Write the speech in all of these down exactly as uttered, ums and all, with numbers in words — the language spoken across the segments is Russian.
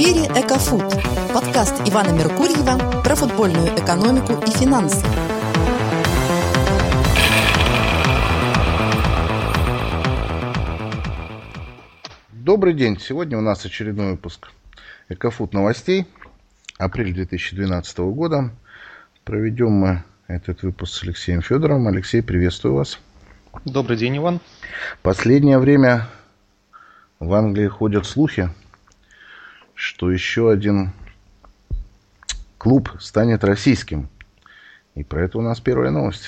эфире «Экофуд» – подкаст Ивана Меркурьева про футбольную экономику и финансы. Добрый день. Сегодня у нас очередной выпуск «Экофуд» новостей. Апрель две тысячи двенадцатого года. Проведем мы этот выпуск с Алексеем Федоровым. Алексей, приветствую вас. Добрый день, Иван. Последнее время в Англии ходят слухи, что еще один клуб станет российским. И про это у нас первая новость.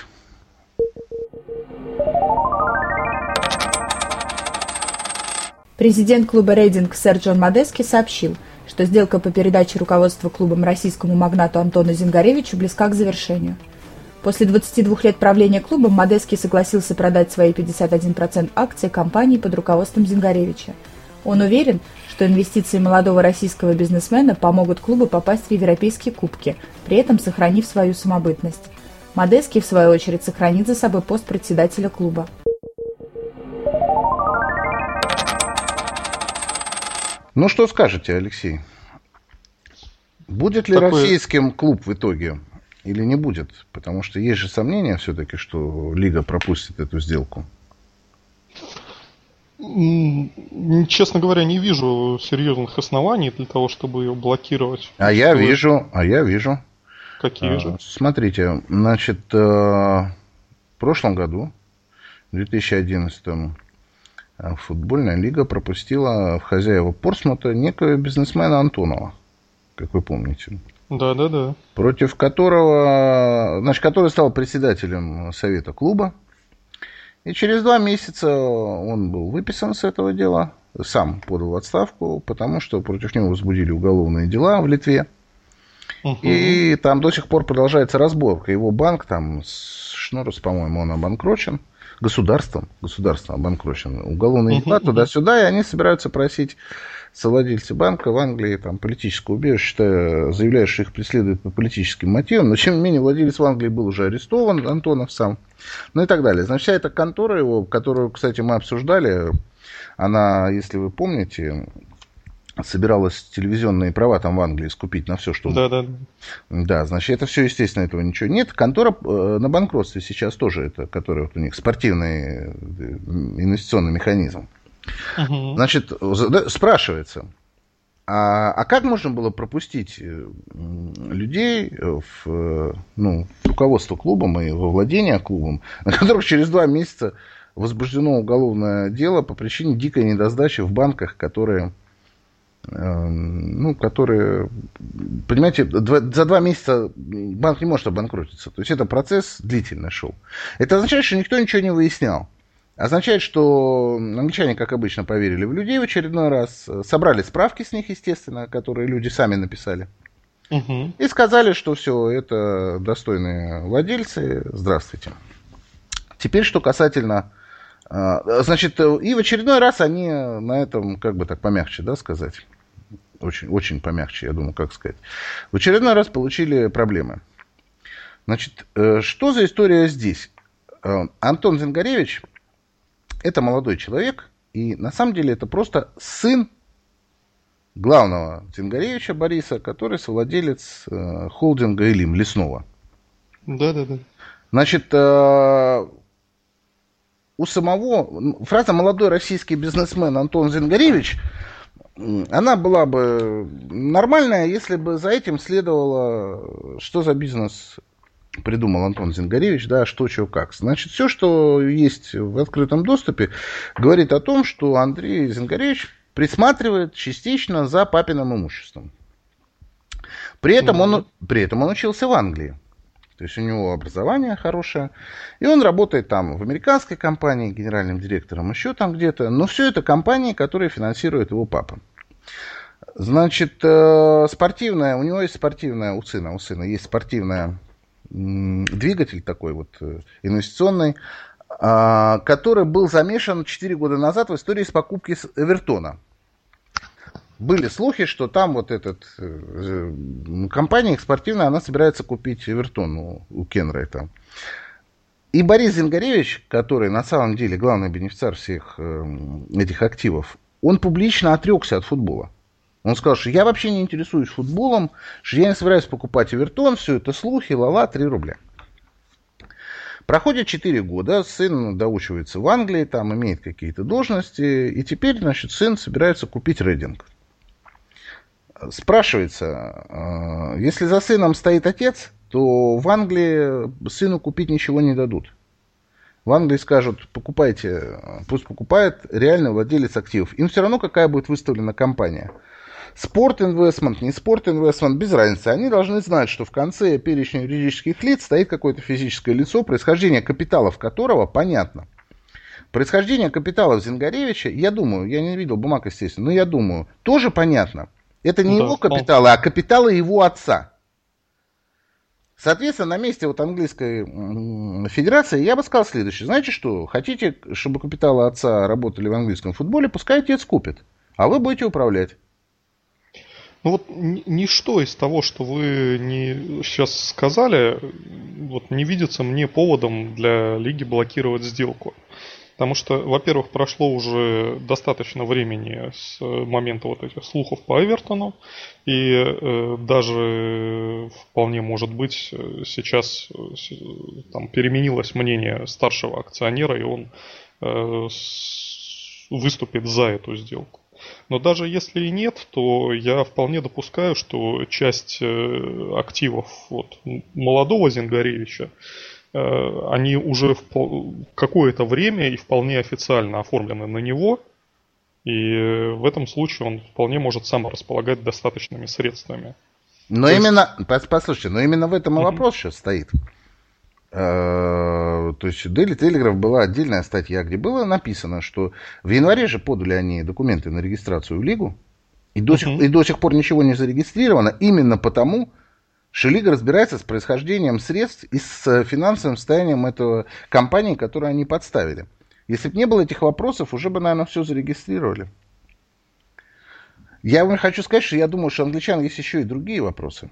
Президент клуба «Рейдинг» сэр Джон Модески сообщил, что сделка по передаче руководства клубом российскому магнату Антону Зингаревичу близка к завершению. После двадцати двух лет правления клубом Модески согласился продать свои пятьдесят один процент акций компании под руководством Зингаревича. Он уверен, что инвестиции молодого российского бизнесмена помогут клубу попасть в европейские кубки, при этом сохранив свою самобытность. Модески, в свою очередь, сохранит за собой пост председателя клуба. Ну, что скажете, Алексей? Будет ли Такое... российским клуб в итоге или не будет? Потому что есть же сомнения все-таки, что Лига пропустит эту сделку. Честно говоря, не вижу серьезных оснований для того, чтобы ее блокировать. А я вижу, а я вижу. Какие же? Смотрите, значит, в прошлом году, в две тысячи одиннадцатом, футбольная лига пропустила в хозяева Портсмута некого бизнесмена Антонова, как вы помните. Да, да, да. Против которого, значит, который стал председателем совета клуба. И через два месяца он был выписан с этого дела, сам подал в отставку, потому что против него возбудили уголовные дела в Литве. Угу. И там до сих пор продолжается разборка. Его банк, там, Шнорус, по-моему, он обанкрочен. Государством, государством обанкрочен. Уголовные дела угу. туда-сюда, и они собираются просить совладельцы банка в Англии там, политическое убежище, считая, заявляя, что их преследуют по политическим мотивам. Но, тем не менее, владелец в Англии был уже арестован, Антонов сам, ну и так далее. Значит, вся эта контора его, которую, кстати, мы обсуждали, она, если вы помните, собиралась телевизионные права там в Англии скупить на все, что... Да, да. Да, значит, это все, естественно, этого ничего нет. Контора э, на банкротстве сейчас тоже, это, которая вот у них спортивный инвестиционный механизм. Угу. Значит, спрашивается, а, а как можно было пропустить людей в, ну, в руководство клубом и во владение клубом, на которых через два месяца возбуждено уголовное дело по причине дикой недосдачи в банках, которые... ну, которые, понимаете, за два месяца банк не может обанкротиться. То есть, это процесс длительный шел. Это означает, что никто ничего не выяснял. Означает, что англичане, как обычно, поверили в людей в очередной раз, собрали справки с них, естественно, которые люди сами написали. Угу. И сказали, что все, это достойные владельцы, здравствуйте. Теперь, что касательно... Значит, и в очередной раз они на этом, как бы так помягче, да, сказать, очень, очень помягче, я думаю, как сказать, в очередной раз получили проблемы. Значит, что за история здесь? Антон Зингаревич – это молодой человек, и на самом деле это просто сын главного Зингаревича Бориса, который совладелец холдинга «Илим» лесного. Да-да-да. Значит, у самого, фраза «молодой российский бизнесмен Антон Зингаревич», она была бы нормальная, если бы за этим следовало, что за бизнес придумал Антон Зингаревич, да, что, что, как. Значит, все, что есть в открытом доступе, говорит о том, что Андрей Зингаревич присматривает частично за папиным имуществом. При этом он, при этом он учился в Англии. То есть у него образование хорошее. И он работает там в американской компании, генеральным директором, еще там где-то. Но все это компании, которые финансирует его папа. Значит, спортивная, у него есть спортивная, у сына, у сына есть спортивная двигатель такой вот инвестиционный, который был замешан четыре года назад в истории с покупки Эвертона. Были слухи, что там вот этот э, компания спортивная, она собирается купить Эвертон у, у Кенрайта. И Борис Зингаревич, который на самом деле главный бенефициар всех э, этих активов, он публично отрекся от футбола. Он сказал, что я вообще не интересуюсь футболом, что я не собираюсь покупать Эвертон, все это слухи, ла-ла, три рубля. Проходит четыре года, сын доучивается в Англии, там имеет какие-то должности, и теперь, значит, сын собирается купить Рейдинг. Спрашивается, если за сыном стоит отец, то в Англии сыну купить ничего не дадут. В Англии скажут, покупайте, пусть покупает реальный владелец активов. Им все равно, какая будет выставлена компания. Спорт инвестмент, не спорт инвестмент, без разницы. Они должны знать, что в конце перечня юридических лиц стоит какое-то физическое лицо, происхождение капиталов которого понятно. Происхождение капиталов Зингаревича, я думаю, я не видел бумаг, естественно, но я думаю, тоже понятно. Это не да, его капиталы, а капиталы его отца. Соответственно, на месте вот английской федерации я бы сказал следующее. Знаете что, хотите, чтобы капиталы отца работали в английском футболе, пускай отец купит, а вы будете управлять. Ну вот ничто из того, что вы не сейчас сказали, вот не видится мне поводом для лиги блокировать сделку. Потому что, во-первых, прошло уже достаточно времени с момента вот этих слухов по Эвертону, и э, даже вполне может быть сейчас там переменилось мнение старшего акционера, и он э, с, выступит за эту сделку. Но даже если и нет, то я вполне допускаю, что часть э, активов вот, молодого Зингаревича, они уже в какое-то время и вполне официально оформлены на него, и в этом случае он вполне может сам располагать достаточными средствами. Но то именно, есть... послушайте, но именно в этом и вопрос uh-huh. сейчас стоит. То есть Daily Telegraph была отдельная статья, где было написано, что в январе же подали они документы на регистрацию в Лигу, и до, uh-huh. сих, и до сих пор ничего не зарегистрировано, именно потому, что Лига разбирается с происхождением средств и с финансовым состоянием этой компании, которую они подставили. Если бы не было этих вопросов, уже бы, наверное, все зарегистрировали. Я вам хочу сказать, что я думаю, что у англичан есть еще и другие вопросы.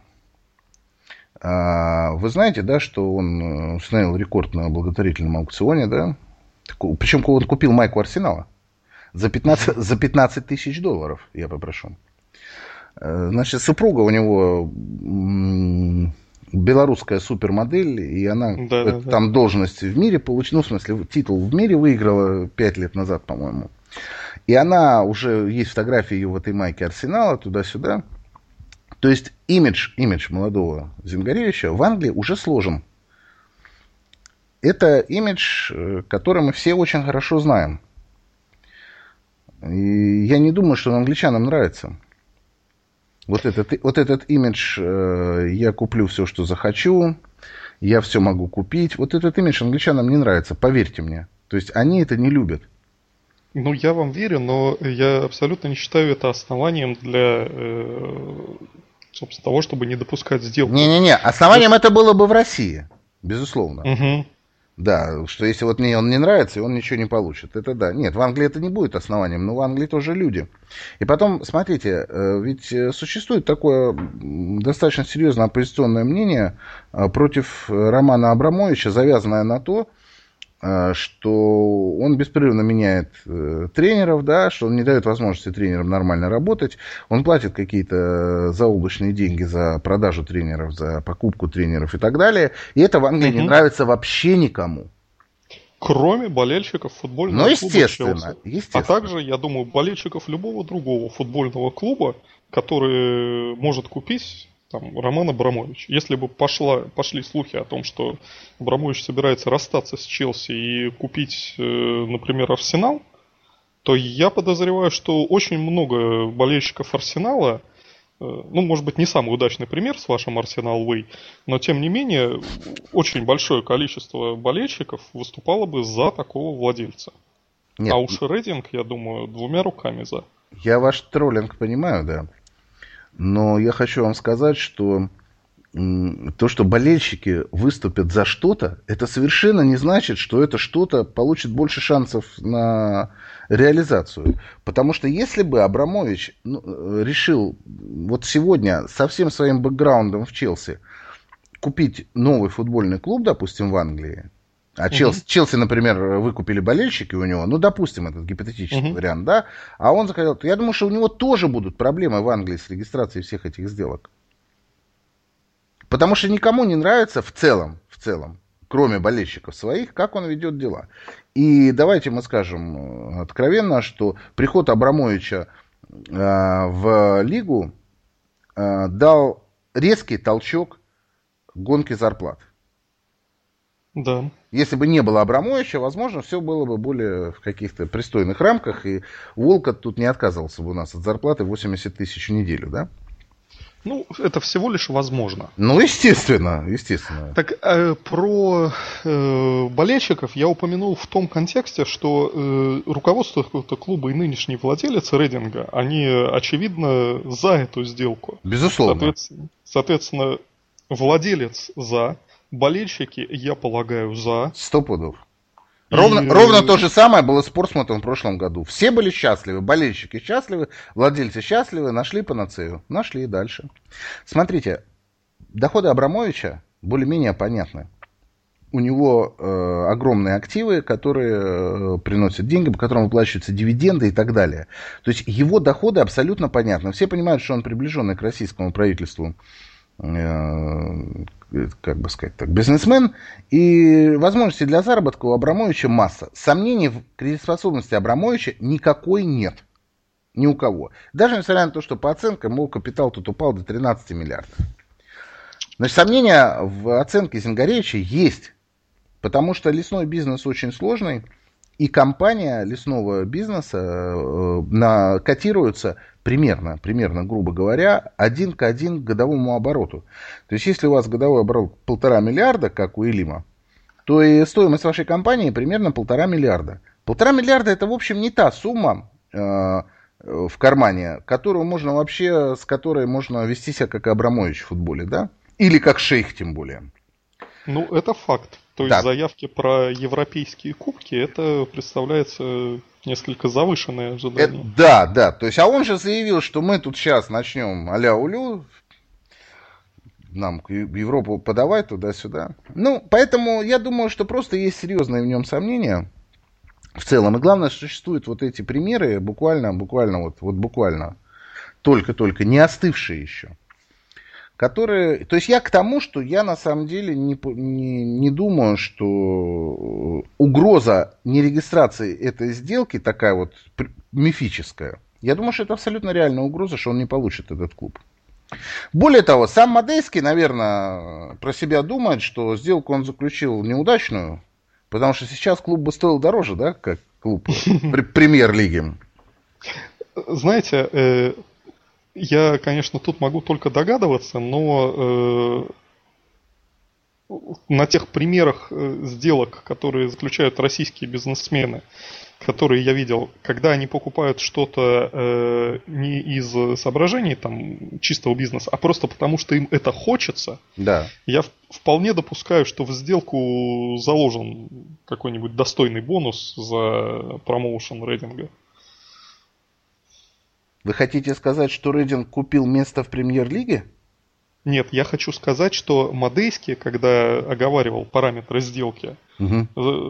Вы знаете, да, что он установил рекорд на благотворительном аукционе, да? Причем он купил майку Арсенала за пятнадцать, за пятнадцать тысяч долларов, я попрошу. Значит, супруга у него белорусская супермодель, и она да, да, там да. должность в мире получила, ну, в смысле, титул в мире выиграла пять лет назад, по-моему. И она уже, есть фотографии ее в этой майке Арсенала, туда-сюда. То есть имидж, имидж молодого Зингаревича в Англии уже сложен. Это имидж, который мы все очень хорошо знаем. И я не думаю, что он англичанам нравится. Вот этот, вот этот имидж, э, я куплю все, что захочу, я все могу купить. Вот этот имидж англичанам не нравится, поверьте мне. То есть они это не любят. Ну, я вам верю, но я абсолютно не считаю это основанием для, э, собственно, того, чтобы не допускать сделку. Не-не-не, основанием Но... это было бы в России, безусловно. Угу. Да, что если вот мне он не нравится, и он ничего не получит. Это да. Нет, в Англии это не будет основанием, но в Англии тоже люди. И потом, смотрите, ведь существует такое достаточно серьезное оппозиционное мнение против Романа Абрамовича, завязанное на то, что он беспрерывно меняет тренеров, да, что он не дает возможности тренерам нормально работать, он платит какие-то заоблачные деньги за продажу тренеров, за покупку тренеров и так далее, и это в Англии угу. не нравится вообще никому. Кроме болельщиков футбольного ну, естественно, клуба Челси. Естественно. А также, я думаю, болельщиков любого другого футбольного клуба, который может купить... Там, Роман Абрамович. Если бы пошла, пошли слухи о том, что Абрамович собирается расстаться с Челси и купить, например, Арсенал, то я подозреваю, что очень много болельщиков Арсенала, ну, может быть, не самый удачный пример с вашим Арсенал Way, но, тем не менее, очень большое количество болельщиков выступало бы за такого владельца. Нет. А уж Рейдинг, я думаю, двумя руками за. Я ваш троллинг понимаю, да. Но я хочу вам сказать, что то, что болельщики выступят за что-то, это совершенно не значит, что это что-то получит больше шансов на реализацию. Потому что если бы Абрамович ну, решил вот сегодня со всем своим бэкграундом в Челси купить новый футбольный клуб, допустим, в Англии, А Челси, uh-huh. Челси, например, выкупили болельщики у него, ну, допустим, этот гипотетический uh-huh. вариант, да, а он захотел, я думаю, что у него тоже будут проблемы в Англии с регистрацией всех этих сделок. Потому что никому не нравится в целом, в целом, кроме болельщиков своих, как он ведет дела. И давайте мы скажем откровенно, что приход Абрамовича э, в лигу э, дал резкий толчок гонке зарплат. Да. Если бы не было Абрамовича, возможно, все было бы более в каких-то пристойных рамках, и Волкот тут не отказывался бы у нас от зарплаты восемьдесят тысяч в неделю, да? Ну, это всего лишь возможно. Ну, естественно, естественно. Так, э, про э, болельщиков я упомянул в том контексте, что э, руководство какого-то клуба и нынешний владелец Рейдинга, они, очевидно, за эту сделку. Безусловно. Соответственно, соответственно владелец за, болельщики, я полагаю, за. Сто пудов. Ровно, и... ровно то же самое было с Портсмутом в прошлом году. Все были счастливы, болельщики счастливы, владельцы счастливы, нашли панацею. Нашли и дальше. Смотрите, доходы Абрамовича более-менее понятны. У него э, огромные активы, которые э, приносят деньги, по которым выплачиваются дивиденды и так далее. То есть его доходы абсолютно понятны. Все понимают, что он приближенный к российскому правительству, как бы сказать так, бизнесмен, и возможностей для заработка у Абрамовича масса. Сомнений в кредитоспособности Абрамовича никакой нет. Ни у кого. Даже несмотря на то, что по оценкам его капитал тут упал до тринадцати миллиардов. Значит, сомнения в оценке Зингаревича есть. Потому что лесной бизнес очень сложный, и компания лесного бизнеса э, на, котируется примерно, примерно, грубо говоря, один к один к годовому обороту. То есть, если у вас годовой оборот полтора миллиарда, как у Элима, то и стоимость вашей компании примерно полтора миллиарда. Полтора миллиарда это, в общем, не та сумма э, в кармане, которую можно вообще, с которой можно вести себя как Абрамович в футболе, да? Или как шейх, тем более. Ну, это факт. То есть, да. Заявки про европейские кубки, это представляется несколько завышенное ожидание. Это, да, да. То есть, а он же заявил, что мы тут сейчас начнем а-ля улю, нам в Европу подавать туда-сюда. Ну, поэтому я думаю, что просто есть серьезные в нем сомнения в целом. И главное, что существуют вот эти примеры, буквально, буквально, вот, вот буквально, только-только не остывшие еще. Которые, то есть я к тому, что я на самом деле не, не, не думаю, что угроза нерегистрации этой сделки такая вот мифическая. Я думаю, что это абсолютно реальная угроза, что он не получит этот клуб. Более того, сам Мадейский, наверное, про себя думает, что сделку он заключил неудачную, потому что сейчас клуб бы стоил дороже, да, как клуб премьер-лиги. Знаете, я, конечно, тут могу только догадываться, но э, на тех примерах сделок, которые заключают российские бизнесмены, которые я видел, когда они покупают что-то э, не из соображений там, чистого бизнеса, а просто потому, что им это хочется, да. Я вполне допускаю, что в сделку заложен какой-нибудь достойный бонус за промоушен Рейдинга. Вы хотите сказать, что Рейдинг купил место в премьер-лиге? Нет, я хочу сказать, что Мадейский, когда оговаривал параметры сделки, угу.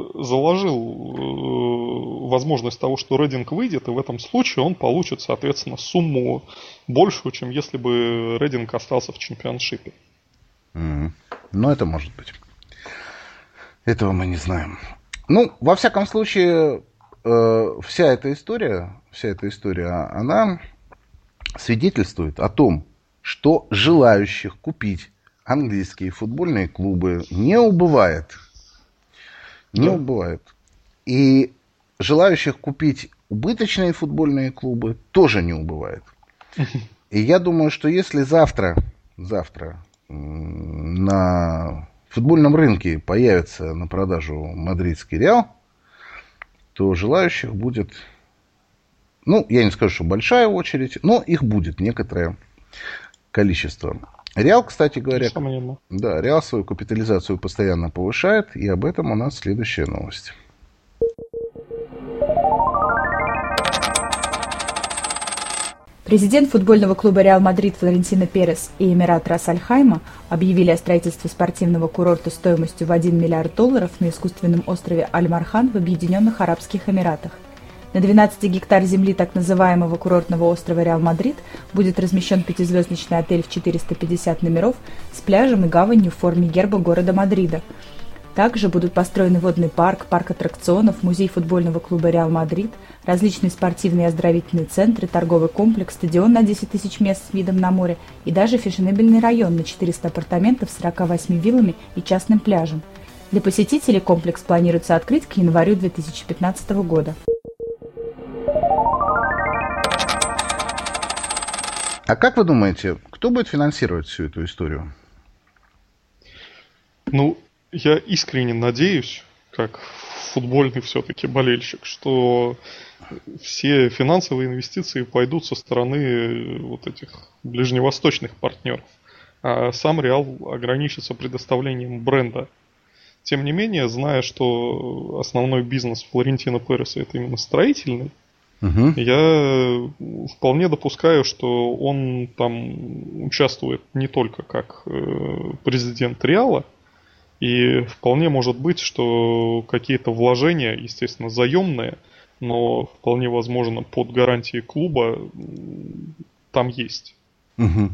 заложил возможность того, что Рейдинг выйдет, и в этом случае он получит, соответственно, сумму большую, чем если бы Рейдинг остался в чемпионшипе. Угу. Ну, это может быть. Этого мы не знаем. Ну, во всяком случае... Вся эта история, вся эта история, она свидетельствует о том, что желающих купить английские футбольные клубы не убывает. Не да. убывает. И желающих купить убыточные футбольные клубы тоже не убывает. И я думаю, что если завтра, завтра на футбольном рынке появится на продажу мадридский Реал, то желающих будет, ну, я не скажу, что большая очередь, но их будет некоторое количество. Реал, кстати говоря, да, Реал свою капитализацию постоянно повышает, и об этом у нас следующая новость. Президент футбольного клуба «Реал Мадрид» Флорентино Перес и эмират Рас Аль-Хайма объявили о строительстве спортивного курорта стоимостью в один миллиард долларов на искусственном острове Аль-Мархан в Объединенных Арабских Эмиратах. На двенадцати гектар земли так называемого курортного острова «Реал Мадрид» будет размещен пятизвездочный отель в четыреста пятьдесят номеров с пляжем и гаванью в форме герба города Мадрида. Также будут построены водный парк, парк аттракционов, музей футбольного клуба «Реал Мадрид», различные спортивные и оздоровительные центры, торговый комплекс, стадион на десять тысяч мест с видом на море и даже фешенебельный район на четыреста апартаментов с сорока восьми виллами и частным пляжем. Для посетителей комплекс планируется открыть к январю две тысячи пятнадцатого года. А как вы думаете, кто будет финансировать всю эту историю? Ну, я искренне надеюсь, как футбольный все-таки болельщик, что все финансовые инвестиции пойдут со стороны вот этих ближневосточных партнеров, а сам Реал ограничится предоставлением бренда. Тем не менее, зная, что основной бизнес Флорентино Переса это именно строительный, угу. я вполне допускаю, что он там участвует не только как президент Реала, и вполне может быть, что какие-то вложения, естественно, заемные, но вполне возможно под гарантией клуба там есть. Угу.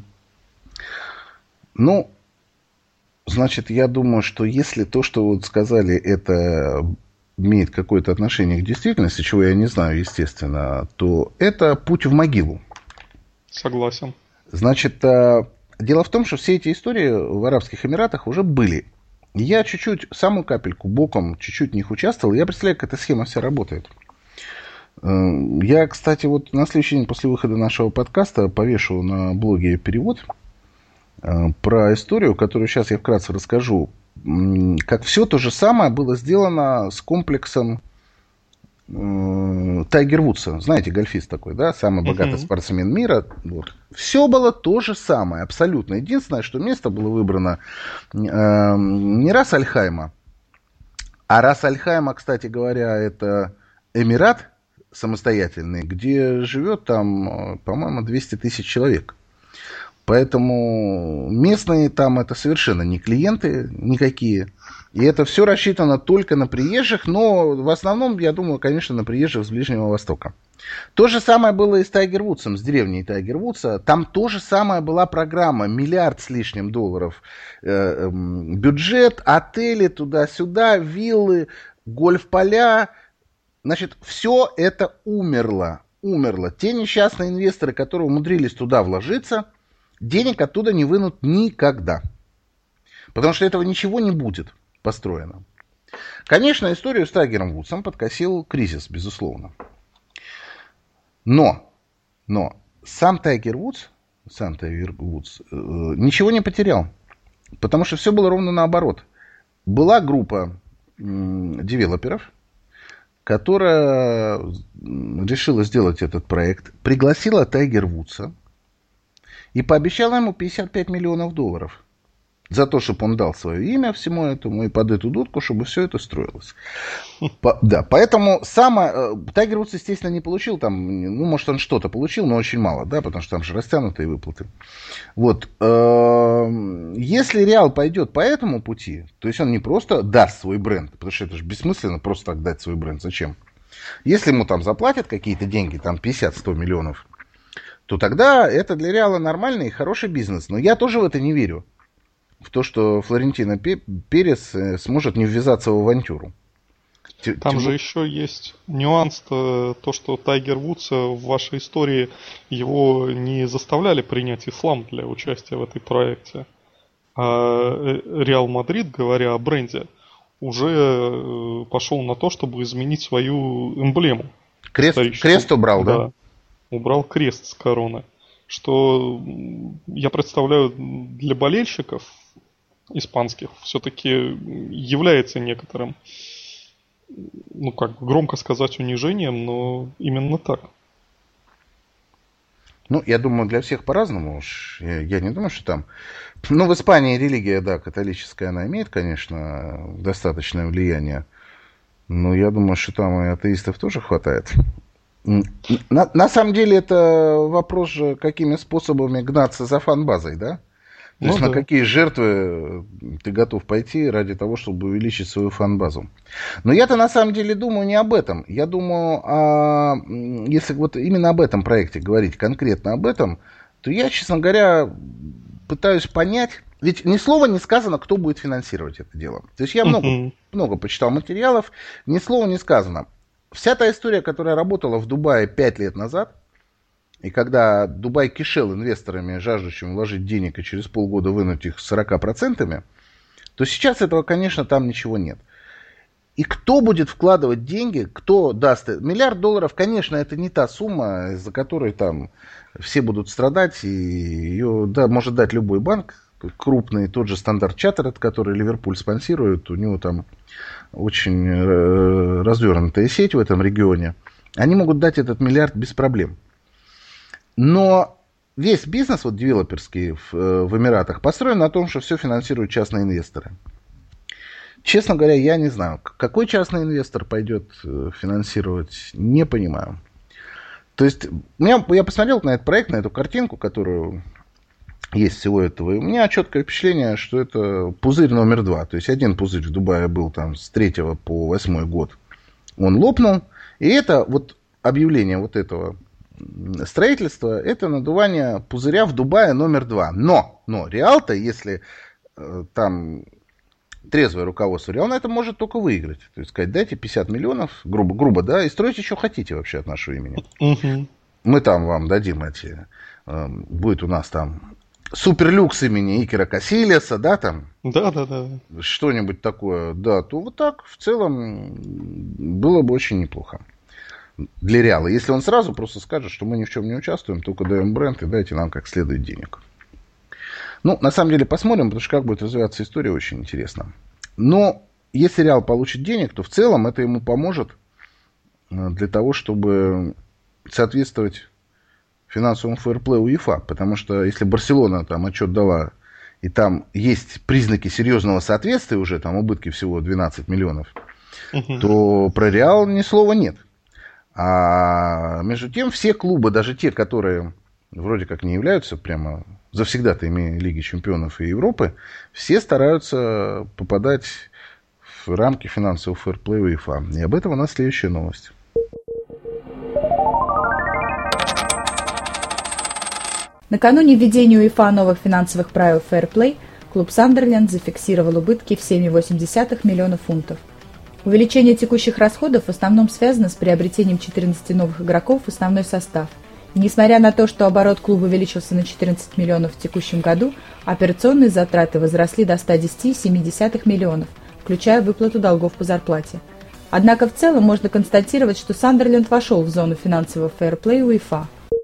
Ну, значит, я думаю, что если то, что вы сказали, это имеет какое-то отношение к действительности, чего я не знаю, естественно, то это путь в могилу. Согласен. Значит, дело в том, что все эти истории в Арабских Эмиратах уже были. Я чуть-чуть, самую капельку, боком, чуть-чуть в них участвовал. Я представляю, как эта схема вся работает. Я, кстати, вот на следующий день после выхода нашего подкаста повешу на блоге перевод про историю, которую сейчас я вкратце расскажу. Как все то же самое было сделано с комплексом Тайгер Вудса. Знаете, гольфист такой, да? Самый богатый uh-huh. спортсмен мира. Вот. Все было то же самое, абсолютно. Единственное, что место было выбрано э, не Рас Аль-Хайма, а Рас Аль-Хайма, кстати говоря, это эмират самостоятельный, где живет там, по-моему, двести тысяч человек. Поэтому местные там это совершенно не клиенты никакие. И это все рассчитано только на приезжих, но в основном, я думаю, конечно, на приезжих с Ближнего Востока. То же самое было и с Тайгер Вудсом, с древней Тайгер Вудса. Там то же самое была программа, миллиард с лишним долларов э, бюджет, отели туда-сюда, виллы, гольф-поля. Значит, все это умерло, умерло. Те несчастные инвесторы, которые умудрились туда вложиться, денег оттуда не вынут никогда. Потому что этого ничего не будет построено. Конечно, историю с Тайгером Вудсом подкосил кризис, безусловно. Но, но сам Тайгер Вудс, сам Тайгер Вудс э, ничего не потерял. Потому что все было ровно наоборот. Была группа э, девелоперов, которая решила сделать этот проект, пригласила Тайгер Вудса и пообещала ему пятьдесят пять миллионов долларов за то, чтобы он дал свое имя всему этому и под эту дудку, чтобы все это строилось. По, да, поэтому самое... Тайгер Вудс, естественно, не получил там... Ну, может, он что-то получил, но очень мало, да, потому что там же растянутые выплаты. Вот. Если Реал пойдет по этому пути, то есть он не просто даст свой бренд, потому что это же бессмысленно просто так дать свой бренд. Зачем? Если ему там заплатят какие-то деньги, там пятьдесят-сто миллионов, то тогда это для Реала нормальный и хороший бизнес. Но я тоже в это не верю. В то, что Флорентино Перес сможет не ввязаться в авантюру. Там Тем... же еще есть нюанс, то, что Тайгер Вудс в вашей истории его не заставляли принять ислам для участия в этой проекте. А Реал Мадрид, говоря о бренде, уже пошел на то, чтобы изменить свою эмблему. Крест, крест убрал, да? Да, убрал крест с короны. Что я представляю для болельщиков испанских все-таки является некоторым, ну как громко сказать, унижением, но именно так. Ну, я думаю, для всех по-разному уж. Я, я не думаю, что там... Ну, в Испании религия, да, католическая, она имеет, конечно, достаточное влияние. Но я думаю, что там и атеистов тоже хватает. На, на самом деле это вопрос же, какими способами гнаться за фан-базой, да? То ну есть да. На какие жертвы ты готов пойти ради того, чтобы увеличить свою фан-базу. Но я-то на самом деле думаю не об этом. Я думаю, о, если вот именно об этом проекте говорить, конкретно об этом, то я, честно говоря, пытаюсь понять. Ведь ни слова не сказано, кто будет финансировать это дело. То есть я много, uh-huh. много почитал материалов, ни слова не сказано. Вся та история, которая работала в Дубае пять лет назад, и когда Дубай кишел инвесторами, жаждущими вложить денег и через полгода вынуть их с сорока процентами, то сейчас этого, конечно, там ничего нет. И кто будет вкладывать деньги, кто даст... Миллиард долларов, конечно, это не та сумма, из-за которой там все будут страдать, и ее да, может дать любой банк крупный, тот же Стандарт Чаттеред, который Ливерпуль спонсирует, у него там очень развернутая сеть в этом регионе, они могут дать этот миллиард без проблем. Но весь бизнес, вот девелоперский в, в Эмиратах, построен на том, что все финансируют частные инвесторы. Честно говоря, я не знаю, какой частный инвестор пойдет финансировать, не понимаю. То есть, я, я посмотрел на этот проект, на эту картинку, которую есть всего этого, и у меня четкое впечатление, что это пузырь номер два. То есть, один пузырь в Дубае был там с третьего по восьмой год, он лопнул, и это вот объявление вот этого строительства, это надувание пузыря в Дубае номер два. Но, но Реал-то, если э, там трезвое руководство Реал, на это может только выиграть. То есть сказать, дайте пятьдесят миллионов, грубо, грубо, да, и стройте, что хотите вообще от нашего имени. Uh-huh. Мы там вам дадим эти, э, будет у нас там суперлюкс имени Икера Касильяса, да, там? Да, да, да. Что-нибудь такое, да, то вот так в целом было бы очень неплохо для Реала. Если он сразу просто скажет, что мы ни в чем не участвуем, только даем бренд и дайте нам как следует денег. Ну, на самом деле, посмотрим, потому что как будет развиваться история, очень интересно. Но если Реал получит денег, то в целом это ему поможет для того, чтобы соответствовать финансовому фэрплею УЕФА. Потому что если Барселона там отчет дала, и там есть признаки серьезного соответствия уже, там убытки всего двенадцать миллионов, uh-huh. то про Реал ни слова нет. А между тем все клубы, даже те, которые вроде как не являются прямо завсегдатаями Лиги Чемпионов и Европы, все стараются попадать в рамки финансового фэрплея УЕФА. И об этом у нас следующая новость. Накануне введения УЕФА новых финансовых правил фэрплей клуб Сандерленд зафиксировал убытки в семь целых восемь десятых миллиона фунтов. Увеличение текущих расходов в основном связано с приобретением четырнадцати новых игроков в основной состав. И несмотря на то, что оборот клуба увеличился на четырнадцать миллионов в текущем году, операционные затраты возросли до ста десяти целых семи десятых миллионов, включая выплату долгов по зарплате. Однако в целом можно констатировать, что Сандерленд вошел в зону финансового фэрплея УЕФА.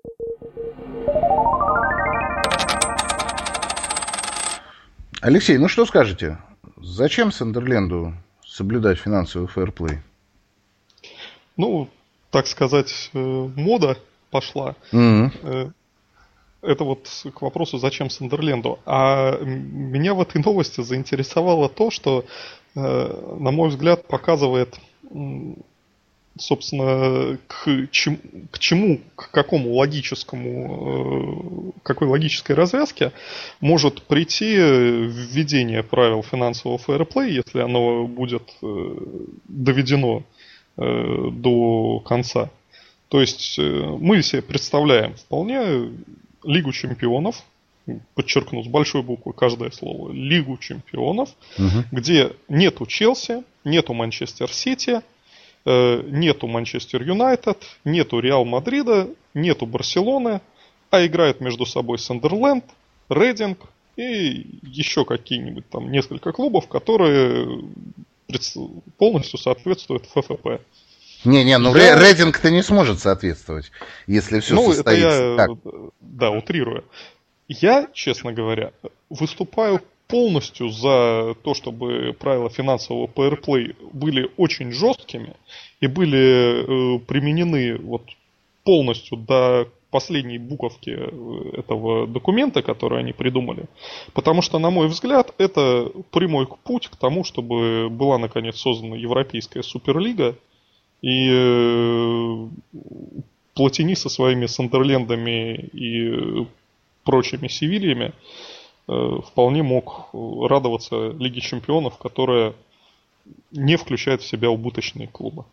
Алексей, ну что скажете? Зачем Сандерленду соблюдать финансовый фэрплей? Ну, так сказать, мода пошла. Mm-hmm. Это вот к вопросу, зачем Сандерленду. А меня в этой новости заинтересовало то, что, на мой взгляд, показывает, собственно, к чему, к чему, к какому логическому, какой логической развязке может прийти введение правил финансового фэрплея, если оно будет доведено до конца. То есть мы себе представляем вполне Лигу Чемпионов, подчеркну с большой буквы каждое слово, Лигу Чемпионов, угу. где нету Челси, нету Манчестер Сити, нету Манчестер Юнайтед, нету Реал Мадрида, нету Барселоны, а играют между собой Сандерленд, Рейдинг и еще какие-нибудь там несколько клубов, которые полностью соответствуют ФФП. Не-не, ну я... Рейдинг-то не сможет соответствовать, если все ну, состоится. Это я, да, утрирую. Я, честно говоря, выступаю полностью за то, чтобы правила финансового фэрплей были очень жесткими и были э, применены вот полностью до последней буковки этого документа, который они придумали. Потому что, на мой взгляд, это прямой путь к тому, чтобы была наконец создана Европейская Суперлига, И э, Платини со своими Сандерлендами и прочими Севильями э, вполне мог радоваться Лиге Чемпионов, которая не включает в себя убыточные клубы.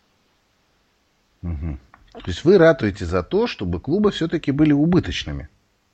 Угу. То есть вы ратуете за то, чтобы клубы все-таки были убыточными?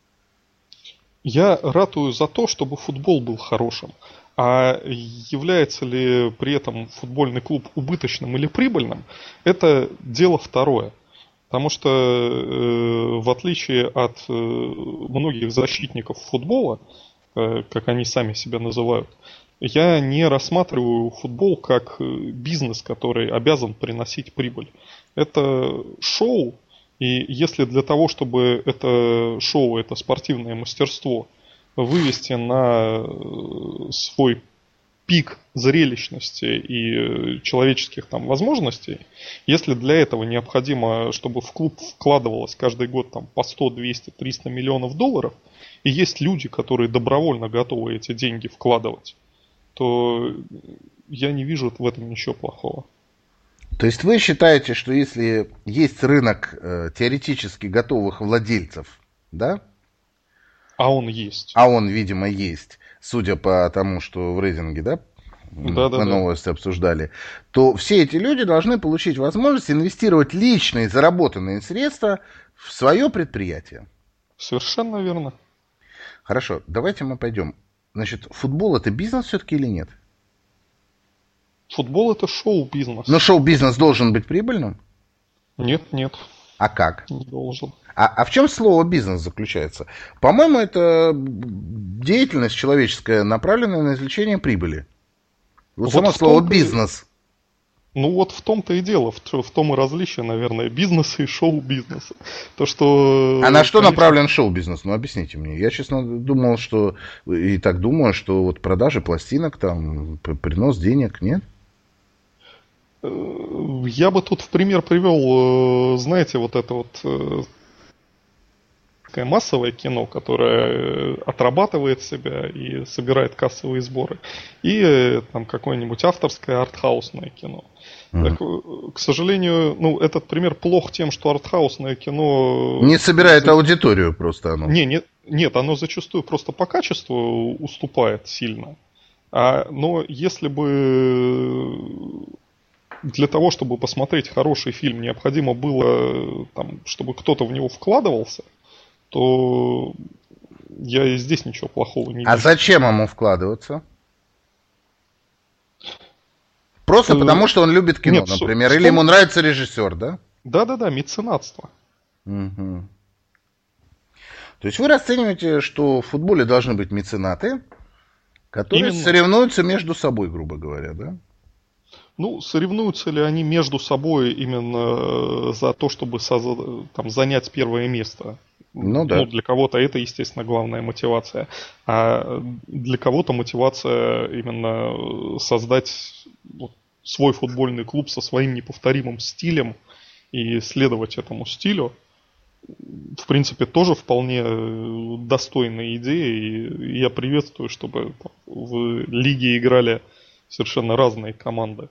Я ратую за то, чтобы футбол был хорошим. А является ли при этом футбольный клуб убыточным или прибыльным, это дело второе. Потому что э, в отличие от э, многих защитников футбола, э, как они сами себя называют, я не рассматриваю футбол как бизнес, который обязан приносить прибыль. Это шоу, и если для того, чтобы это шоу, это спортивное мастерство вывести на свой пик зрелищности и человеческих там возможностей, если для этого необходимо, чтобы в клуб вкладывалось каждый год там по сто, двести, триста миллионов долларов, и есть люди, которые добровольно готовы эти деньги вкладывать, то я не вижу в этом ничего плохого. То есть вы считаете, что если есть рынок э, теоретически готовых владельцев, да? А он есть. А он, видимо, есть, судя по тому, что в рейтинге, да? Да, да, мы новости да. обсуждали, то все эти люди должны получить возможность инвестировать личные заработанные средства в свое предприятие. Совершенно верно. Хорошо, давайте мы пойдем. Значит, футбол это бизнес все-таки или нет? Футбол это шоу-бизнес. Но шоу-бизнес должен быть прибыльным? Нет, нет. А как? Не должен. А, а в чем слово бизнес заключается? По-моему, это деятельность человеческая, направленная на извлечение прибыли. Вот, вот само слово бизнес. Ну вот в том-то и дело, в, в том и различие, наверное, бизнеса и шоу-бизнеса. То, что... А на что конечно... направлен шоу-бизнес? Ну, объясните мне. Я, честно, думал, что... И так думаю, что вот продажи пластинок, там, принос денег, нет? Я бы тут в пример привел, знаете, вот это вот массовое кино, которое отрабатывает себя и собирает кассовые сборы, и там какое-нибудь авторское артхаусное кино. Mm-hmm. Так, к сожалению, ну, этот пример плох тем, что артхаусное кино... Не собирает аудиторию просто оно. Не, нет, нет, оно зачастую просто по качеству уступает сильно. А, но если бы... Для того, чтобы посмотреть хороший фильм, необходимо было, там, чтобы кто-то в него вкладывался, то я и здесь ничего плохого не вижу. А зачем ему вкладываться? Просто э... потому, что он любит кино, Нет, например, что... или ему нравится режиссер, да? Да-да-да, меценатство. Угу. То есть вы расцениваете, что в футболе должны быть меценаты, которые Именно. соревнуются между собой, грубо говоря, да? Ну, соревнуются ли они между собой именно за то, чтобы соз... там, занять первое место? Ну, да. Ну, для кого-то это, естественно, главная мотивация. А для кого-то мотивация именно создать вот, свой футбольный клуб со своим неповторимым стилем и следовать этому стилю. В принципе, тоже вполне достойная идея. И я приветствую, чтобы там, в лиге играли совершенно разные команды.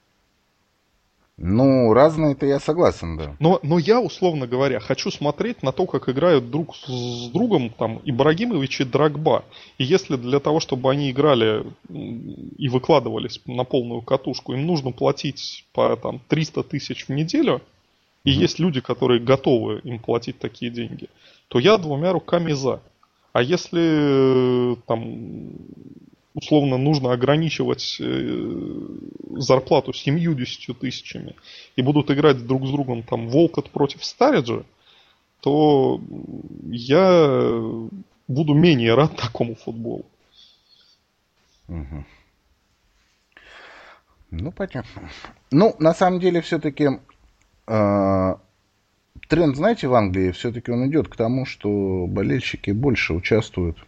Ну, разные-то я согласен, да. Но, но я, условно говоря, хочу смотреть на то, как играют друг с другом там, Ибрагимович и Дрогба. И если для того, чтобы они играли и выкладывались на полную катушку, им нужно платить по там, триста тысяч в неделю, и mm-hmm. есть люди, которые готовы им платить такие деньги, то я двумя руками за. А если там... условно, нужно ограничивать зарплату семьюдесятью тысячами и будут играть друг с другом там Волкот против Стариджа, то я буду менее рад такому футболу. Угу. Ну, понятно. Ну, на самом деле, все-таки э, тренд, знаете, в Англии, все-таки он идет к тому, что болельщики больше участвуют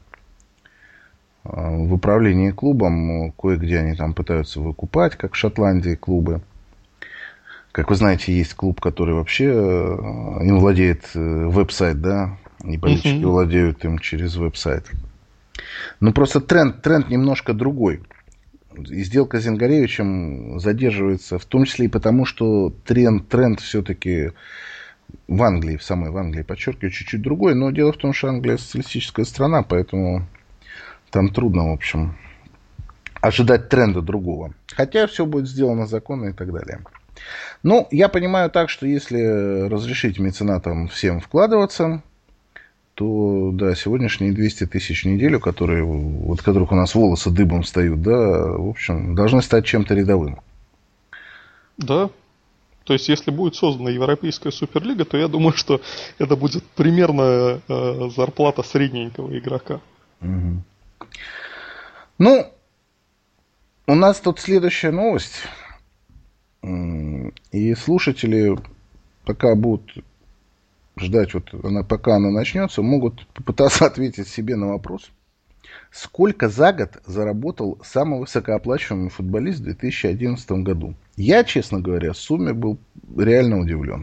в управлении клубом. Кое-где они там пытаются выкупать, как в Шотландии, клубы. Как вы знаете, есть клуб, который вообще им владеет веб-сайт, да, и болельщики uh-huh. владеют им через веб-сайт. Ну, просто тренд, тренд немножко другой. и сделка с Зингаревичем задерживается, в том числе и потому, что тренд, тренд все-таки в Англии, в самой в Англии, подчеркиваю, чуть-чуть другой. Но дело в том, что Англия социалистическая страна, поэтому там трудно, в общем, ожидать тренда другого. Хотя все будет сделано законно и так далее. Ну, я понимаю так, что если разрешить меценатам всем вкладываться, то, да, сегодняшние двести тысяч в неделю, которые, от которых у нас волосы дыбом встают, да, в общем, должны стать чем-то рядовым. Да. То есть, если будет создана Европейская Суперлига, то я думаю, что это будет примерно э, зарплата средненького игрока. Угу. Ну, у нас тут следующая новость. И слушатели, пока будут ждать, вот она, пока она начнется, могут попытаться ответить себе на вопрос, сколько за год заработал самый высокооплачиваемый футболист в две тысячи одиннадцатом году. Я, честно говоря, в сумме был реально удивлен.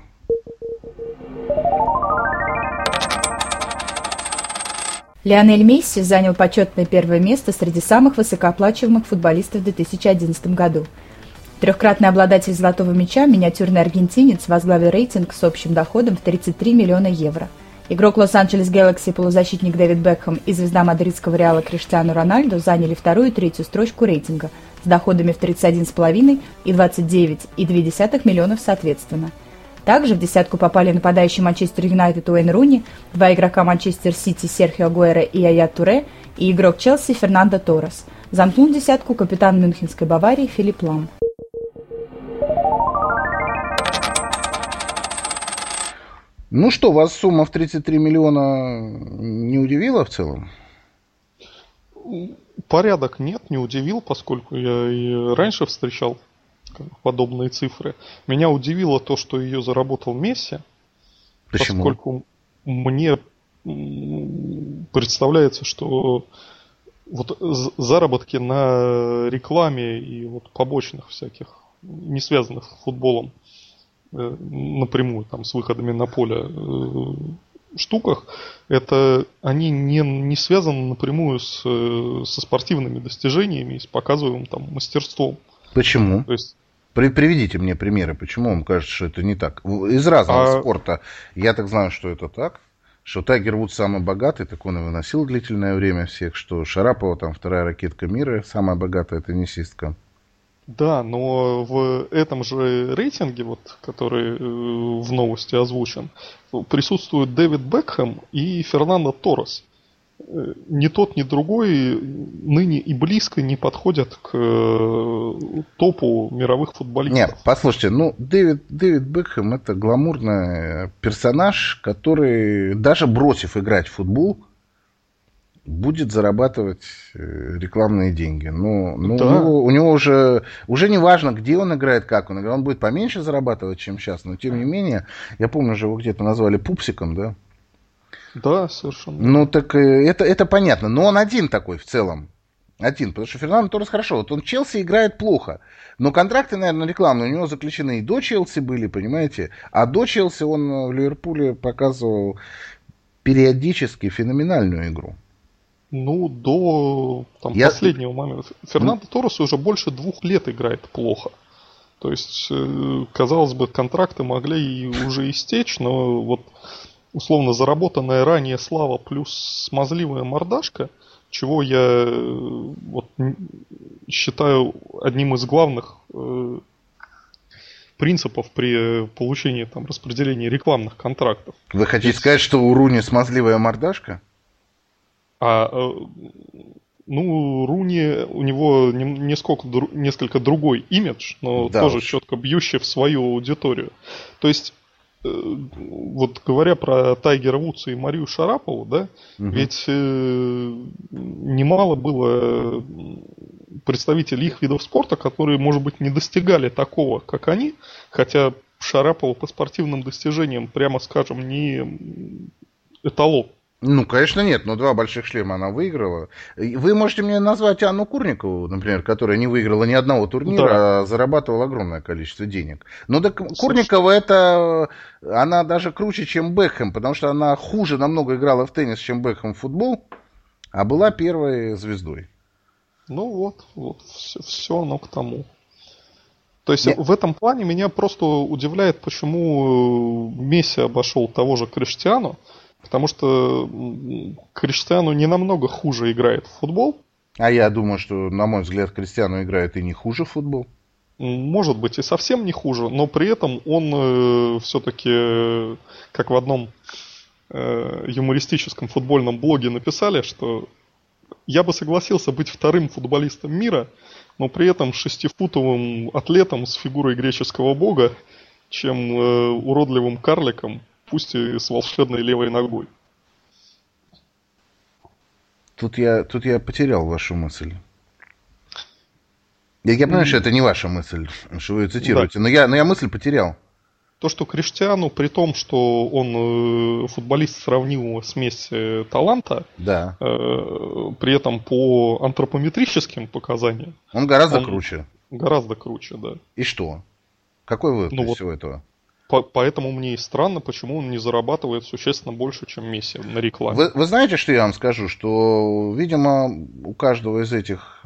Лионель Месси занял почетное первое место среди самых высокооплачиваемых футболистов в две тысячи одиннадцатом году. Трехкратный обладатель «Золотого мяча», миниатюрный аргентинец, возглавил рейтинг с общим доходом в тридцать три миллиона евро. Игрок Лос-Анджелес Galaxy, полузащитник Дэвид Бекхэм и звезда мадридского Реала Криштиану Роналду заняли вторую и третью строчку рейтинга с доходами в тридцать один целых пять десятых и двадцать девять целых две десятых миллионов соответственно. Также в десятку попали нападающий Манчестер Юнайтед Уэйн Руни, два игрока Манчестер Сити Серхио Агуэро и Яя Туре и игрок Челси Фернандо Торрес. Замкнул десятку капитан мюнхенской Баварии Филипп Лам. Ну что, вас сумма в тридцать три миллиона не удивила в целом? Порядок нет, не удивил, поскольку я и раньше встречал подобные цифры. Меня удивило то, что ее заработал Месси. Почему? Поскольку мне представляется, что вот заработки на рекламе и вот побочных всяких, не связанных с футболом, напрямую там с выходами на поле э, штуках, это они не, не связаны напрямую с, со спортивными достижениями и с показываемым там мастерством. Почему? То есть, При, приведите мне примеры, почему вам кажется, что это не так. Из разного а... спорта. Я так знаю, что это так. Что Тайгер Вудс самый богатый, так он и выносил длительное время всех. Что Шарапова там вторая ракетка мира, самая богатая теннисистка. Да, но в этом же рейтинге, вот, который в новости озвучен, присутствуют Дэвид Бекхэм и Фернандо Торрес. Ни тот, ни другой ныне и близко не подходят к топу мировых футболистов. Нет, послушайте, ну, Дэвид, Дэвид Бекхэм это гламурный персонаж, который, даже бросив играть в футбол, будет зарабатывать рекламные деньги. Ну, ну, да. ну, у него уже, уже не важно, где он играет, как он играет. Он будет поменьше зарабатывать, чем сейчас. Но, тем не менее, я помню, же его где-то назвали пупсиком, да? Да, совершенно. Ну, так это, это понятно. Но он один такой в целом. Один. Потому что Фернандо Торрес хорошо. Вот он в Челси играет плохо. Но контракты, наверное, рекламные у него заключены и до Челси были, понимаете? А до Челси он в Ливерпуле показывал периодически феноменальную игру. Ну, до там, Я... последнего момента. Фернандо ну... Торрес уже больше двух лет играет плохо. То есть, казалось бы, контракты могли и уже истечь, но вот условно заработанная ранее слава плюс смазливая мордашка, чего я вот, считаю одним из главных э, принципов при получении там, распределения рекламных контрактов. Вы хотите Здесь... сказать, что у Руни смазливая мордашка? А, ну, Руни, у него несколько, несколько другой имидж, но да, тоже уж. четко бьющий в свою аудиторию. То есть, вот говоря про Тайгера Вудса и Марию Шарапову, да, угу. ведь э, немало было представителей их видов спорта, которые, может быть, не достигали такого, как они, хотя Шарапова по спортивным достижениям, прямо скажем, не эталон. Ну, конечно, нет, но два больших шлема она выиграла. Вы можете мне назвать Анну Курникову, например, которая не выиграла ни одного турнира, да. а зарабатывала огромное количество денег. Но так Курникова это, она даже круче, чем Бекхэм, потому что она хуже намного играла в теннис, чем Бекхэм в футбол, а была первой звездой. Ну вот, вот все, все оно к тому. То есть Я... в этом плане меня просто удивляет, почему Месси обошел того же Криштиану, потому что Криштиану не намного хуже играет в футбол. А я думаю, что, на мой взгляд, Криштиану играет и не хуже в футбол. Может быть, и совсем не хуже, но при этом он э, все-таки, э, как в одном э, юмористическом футбольном блоге написали, что я бы согласился быть вторым футболистом мира, но при этом шестифутовым атлетом с фигурой греческого бога, чем э, уродливым карликом, пусть и с волшебной левой ногой. Тут я, тут я потерял вашу мысль. Я, я понимаю, что это не ваша мысль, что вы ее цитируете, да. но, я, но я мысль потерял. То, что Криштиану, при том, что он э, футболист сравнимого с Месси таланта, да. э, при этом по антропометрическим показаниям... Он гораздо он круче. Гораздо круче, да. И что? Какой вывод ну из вот всего этого? По- поэтому мне и странно, почему он не зарабатывает существенно больше, чем Месси на рекламе. Вы, вы знаете, что я вам скажу? Что, видимо, у каждого из этих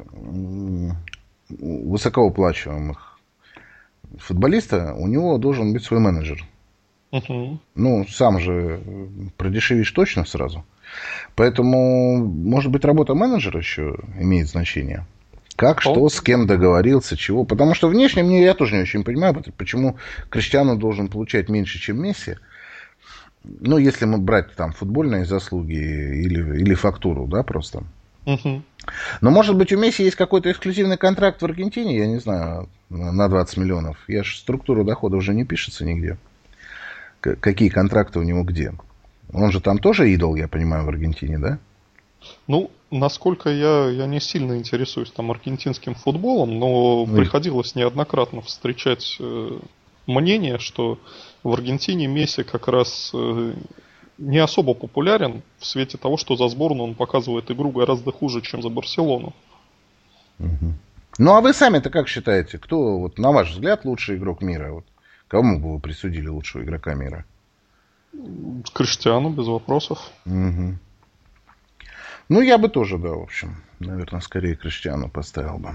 высокооплачиваемых футболиста, у него должен быть свой менеджер. Uh-huh. Ну, сам же продешевишь точно сразу. Поэтому, может быть, работа менеджера еще имеет значение. Как, что, с кем договорился, чего. Потому что внешне мне я тоже не очень понимаю, почему Криштиану должен получать меньше, чем Месси. Ну, если мы брать там футбольные заслуги или, или фактуру, да, просто. Uh-huh. Но, может быть, у Месси есть какой-то эксклюзивный контракт в Аргентине, я не знаю, на двадцать миллионов. Я же структуру дохода уже не пишется нигде. К- какие контракты у него где. Он же там тоже идол, я понимаю, в Аргентине, да? Ну, насколько я, я не сильно интересуюсь там аргентинским футболом, но ну, приходилось неоднократно встречать э, мнение, что в Аргентине Месси как раз э, не особо популярен в свете того, что за сборную он показывает игру гораздо хуже, чем за Барселону. Угу. Ну, а вы сами-то как считаете, кто, вот, на ваш взгляд, лучший игрок мира? Вот, кому бы вы присудили лучшего игрока мира? Криштиану, без вопросов. Угу. Ну, я бы тоже, да, в общем, наверное, скорее Криштиану поставил бы.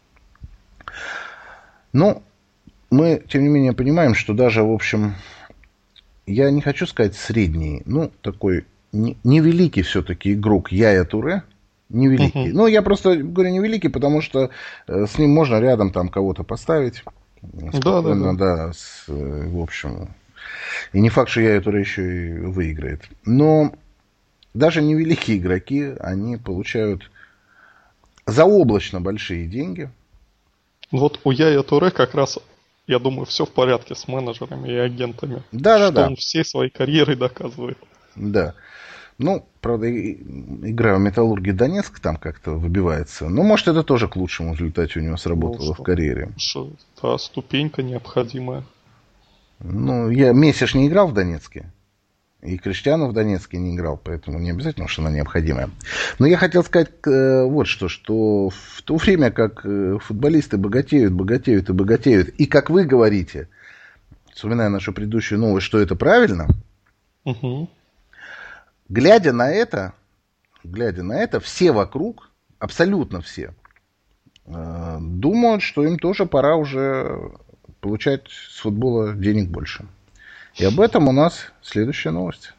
Но мы, тем не менее, понимаем, что даже, в общем, я не хочу сказать средний, ну, такой не, невеликий все-таки игрок Яя Туре, невеликий. Uh-huh. Ну, я просто говорю невеликий, потому что э, с ним можно рядом там кого-то поставить. Да, да, да. Да, с, э, в общем. И не факт, что Яя Туре еще и выиграет. Но даже невеликие игроки, они получают заоблачно большие деньги. Вот у Яя Туре как раз, я думаю, все в порядке с менеджерами и агентами. Да, да, что да. он всей своей карьерой доказывает. Да. Ну, правда, игра в Металлурге Донецк там как-то выбивается. Но, может, это тоже к лучшему в результате у него сработало ну, что, в карьере. Что, да, ступенька необходимая. Ну, я Месси ж не играл в Донецке. И Криштиану в Донецке не играл, поэтому не обязательно, что она необходимая. Но я хотел сказать э, вот что, что в то время, как э, футболисты богатеют, богатеют и богатеют, и как вы говорите, вспоминая нашу предыдущую новость, что это правильно, угу. глядя на это, глядя на это, все вокруг, абсолютно все, э, думают, что им тоже пора уже получать с футбола денег больше. И об этом у нас следующая новость.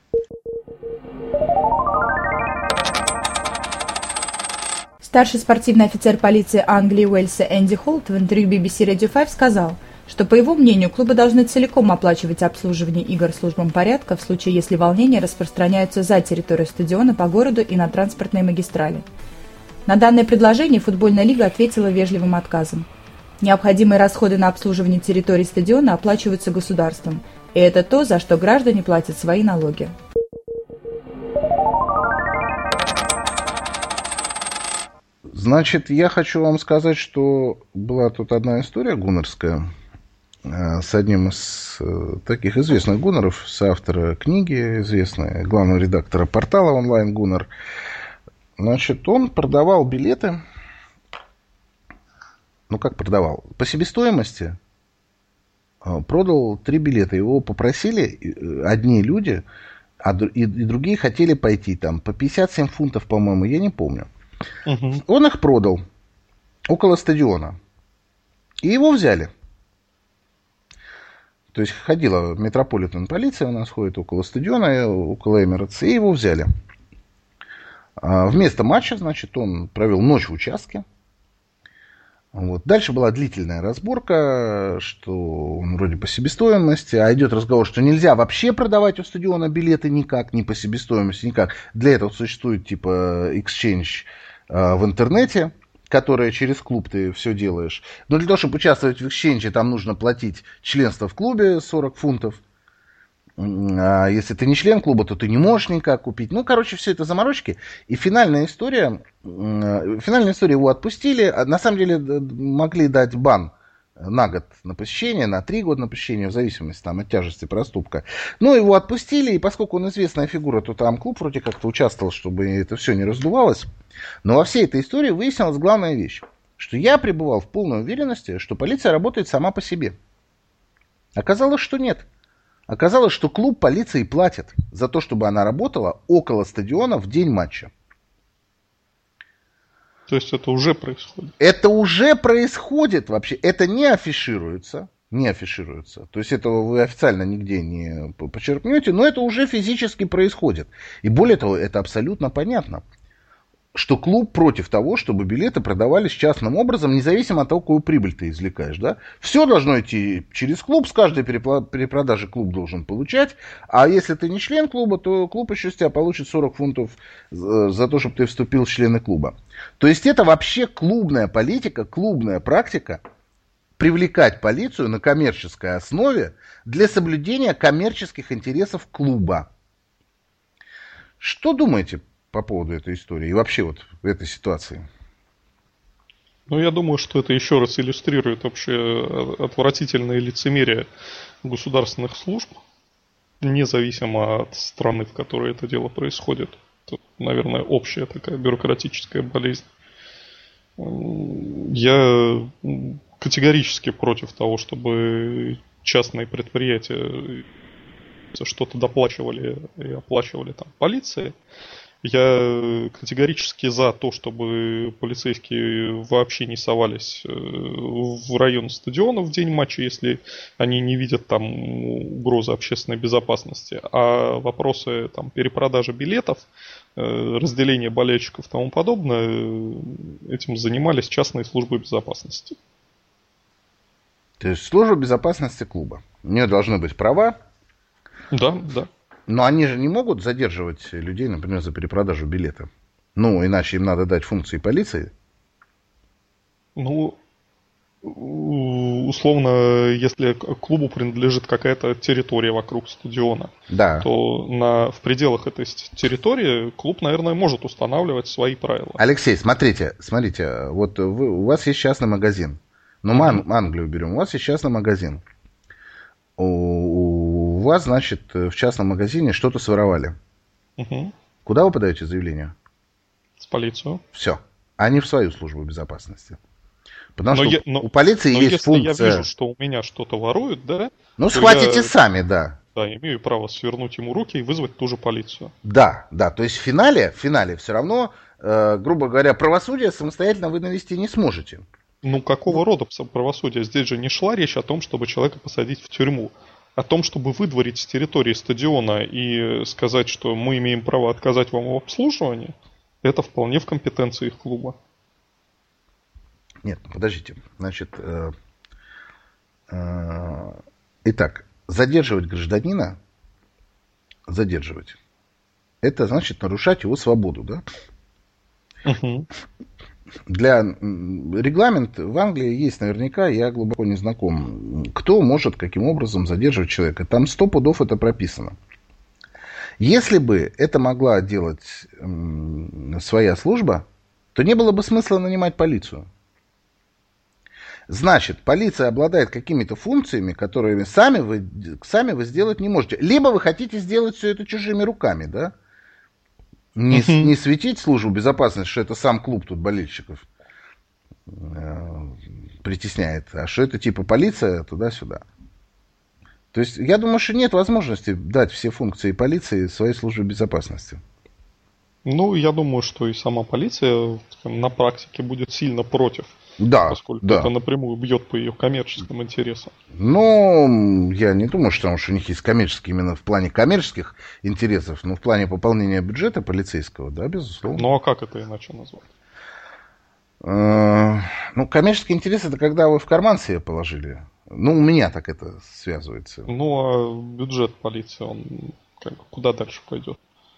Старший спортивный офицер полиции Англии и Уэльса Энди Холт в интервью би би си Radio пять сказал, что, по его мнению, клубы должны целиком оплачивать обслуживание игр службам порядка в случае, если волнения распространяются за территорию стадиона, по городу и на транспортной магистрали. На данное предложение футбольная лига ответила вежливым отказом. Необходимые расходы на обслуживание территории стадиона оплачиваются государством, и это то, за что граждане платят свои налоги. Значит, я хочу вам сказать, что была тут одна история гуннерская с одним из таких известных гуннеров, соавтора книги, известного главного редактора портала онлайн Гуннер. Значит, он продавал билеты, ну как продавал, по себестоимости. Продал три билета. Его попросили одни люди, а и другие хотели пойти там по пятьдесят семь фунтов, по-моему, я не помню. Uh-huh. Он их продал. около стадиона. И его взяли. То есть ходила Метрополитен полиция, у нас ходит около стадиона, около Эмирейтс, и его взяли. Вместо матча, значит, он провел ночь в участке. Вот. Дальше была длительная разборка, что он вроде по себестоимости, а идет разговор, что нельзя вообще продавать у стадиона билеты никак, ни по себестоимости, никак. Для этого существует типа exchange э, в интернете, которая через клуб ты все делаешь. Но для того, чтобы участвовать в exchange, там нужно платить членство в клубе сорок фунтов. А если ты не член клуба, то ты не можешь никак купить. Ну, короче, все это заморочки. И финальная история, финальная история, его отпустили. На самом деле могли дать бан на год на посещение, на три года на посещение, в зависимости там, от тяжести проступка. Но его отпустили, и поскольку он известная фигура, то там клуб вроде как-то участвовал, чтобы это все не раздувалось. Но во всей этой истории выяснилась главная вещь, что я пребывал в полной уверенности, что полиция работает сама по себе. Оказалось, что нет. Оказалось, что клуб полиции платит за то, чтобы она работала около стадиона в день матча. То есть это уже происходит? Это уже происходит вообще. Это не афишируется. Не афишируется. То есть этого вы официально нигде не почерпнете, но это уже физически происходит. И более того, это абсолютно понятно, что клуб против того, чтобы билеты продавались частным образом, независимо от того, какую прибыль ты извлекаешь. Да? Все должно идти через клуб, с каждой перепродажи клуб должен получать. А если ты не член клуба, то клуб еще с тебя получит сорок фунтов за то, чтобы ты вступил в члены клуба. То есть это вообще клубная политика, клубная практика привлекать полицию на коммерческой основе для соблюдения коммерческих интересов клуба. Что думаете по поводу этой истории и вообще вот в этой ситуации? Ну, я думаю, что это еще раз иллюстрирует вообще отвратительное лицемерие государственных служб, независимо от страны, в которой это дело происходит. Это, наверное, общая такая бюрократическая болезнь. Я категорически против того, чтобы частные предприятия что-то доплачивали и оплачивали там полиции. Я категорически за то, чтобы полицейские вообще не совались в район стадиона в день матча, если они не видят там угрозы общественной безопасности. А вопросы там, перепродажи билетов, разделения болельщиков и тому подобное, этим занимались частные службы безопасности. То есть служба безопасности клуба. У нее должны быть права. Да, да. Но они же не могут задерживать людей, например, за перепродажу билета. Ну, иначе им надо дать функции полиции. Ну, условно, если клубу принадлежит какая-то территория вокруг стадиона, да. то на, в пределах этой территории клуб, наверное, может устанавливать свои правила. Алексей, смотрите, смотрите, вот вы, у вас есть частный магазин. Ну, мы mm-hmm. Англию берем. У вас есть частный магазин. У, у вас, значит, в частном магазине что-то своровали. Угу. Куда вы подаете заявление? В полицию. Все. А не в свою службу безопасности. Потому но что я, но, у полиции но есть если функция... я вижу, что у меня что-то воруют, да? Ну, схватите я, сами, да. Да, имею право свернуть ему руки и вызвать ту же полицию. Да, да. То есть в финале, в финале все равно, э, грубо говоря, правосудие самостоятельно вы навести не сможете. Ну, какого рода правосудие? Здесь же не шла речь о том, чтобы человека посадить в тюрьму. О том, чтобы выдворить с территории стадиона и сказать, что мы имеем право отказать вам в обслуживании, это вполне в компетенции их клуба. Нет, подождите. Значит, э, э, итак, задерживать гражданина, задерживать, это значит нарушать его свободу, да? Угу. Для регламент в Англии есть наверняка, я глубоко не знаком, кто может каким образом задерживать человека. Там сто пудов это прописано. Если бы это могла делать м, своя служба, то не было бы смысла нанимать полицию. Значит, полиция обладает какими-то функциями, которые сами вы, сами вы сделать не можете. Либо вы хотите сделать все это чужими руками, да? Не, uh-huh. не светить службу безопасности, что это сам клуб тут болельщиков э, притесняет, а что это типа полиция туда-сюда. То есть я думаю, что нет возможности дать все функции полиции своей службе безопасности. Ну, я думаю, что и сама полиция на практике будет сильно против Да, поскольку да. это напрямую бьет по ее коммерческим интересам. Ну, я не думаю, что, что у них есть коммерческие, именно в плане коммерческих интересов, но в плане пополнения бюджета полицейского, да, безусловно. Ну, а как это иначе назвать? Ну, коммерческий интерес — это когда вы в карман себе положили. Ну, у меня так это связывается. Ну, а бюджет полиции, он как бы куда дальше пойдет?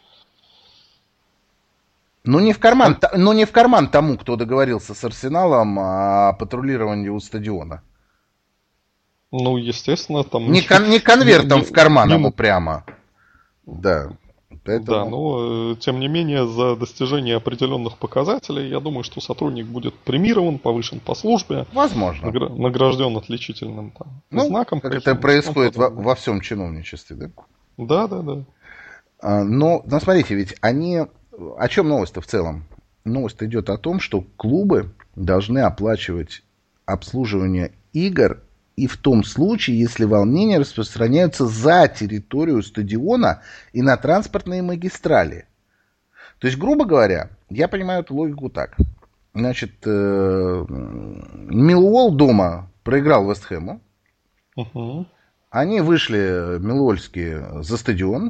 Ну, не в карман, а... ну, не в карман тому, кто договорился с Арсеналом о патрулировании у стадиона. Ну, естественно, там... Не, кон, не конвертом не, в карман ему не... прямо. Да. Поэтому... Да, но, тем не менее, за достижение определенных показателей, я думаю, что сотрудник будет премирован, повышен по службе. Возможно. Награ- награжден отличительным там, ну, знаком. Как это происходит во, во всем чиновничестве, да? Да, да, да. А, но, ну, смотрите, ведь они... О чем новость-то в целом? Новость идет о том, что клубы должны оплачивать обслуживание игр и в том случае, если волнения распространяются за территорию стадиона и на транспортные магистрали. То есть, грубо говоря, я понимаю эту логику так. Значит, э, Миллуолл дома проиграл Вест Хэму. Uh-huh. Они вышли, миллуольские, за стадион,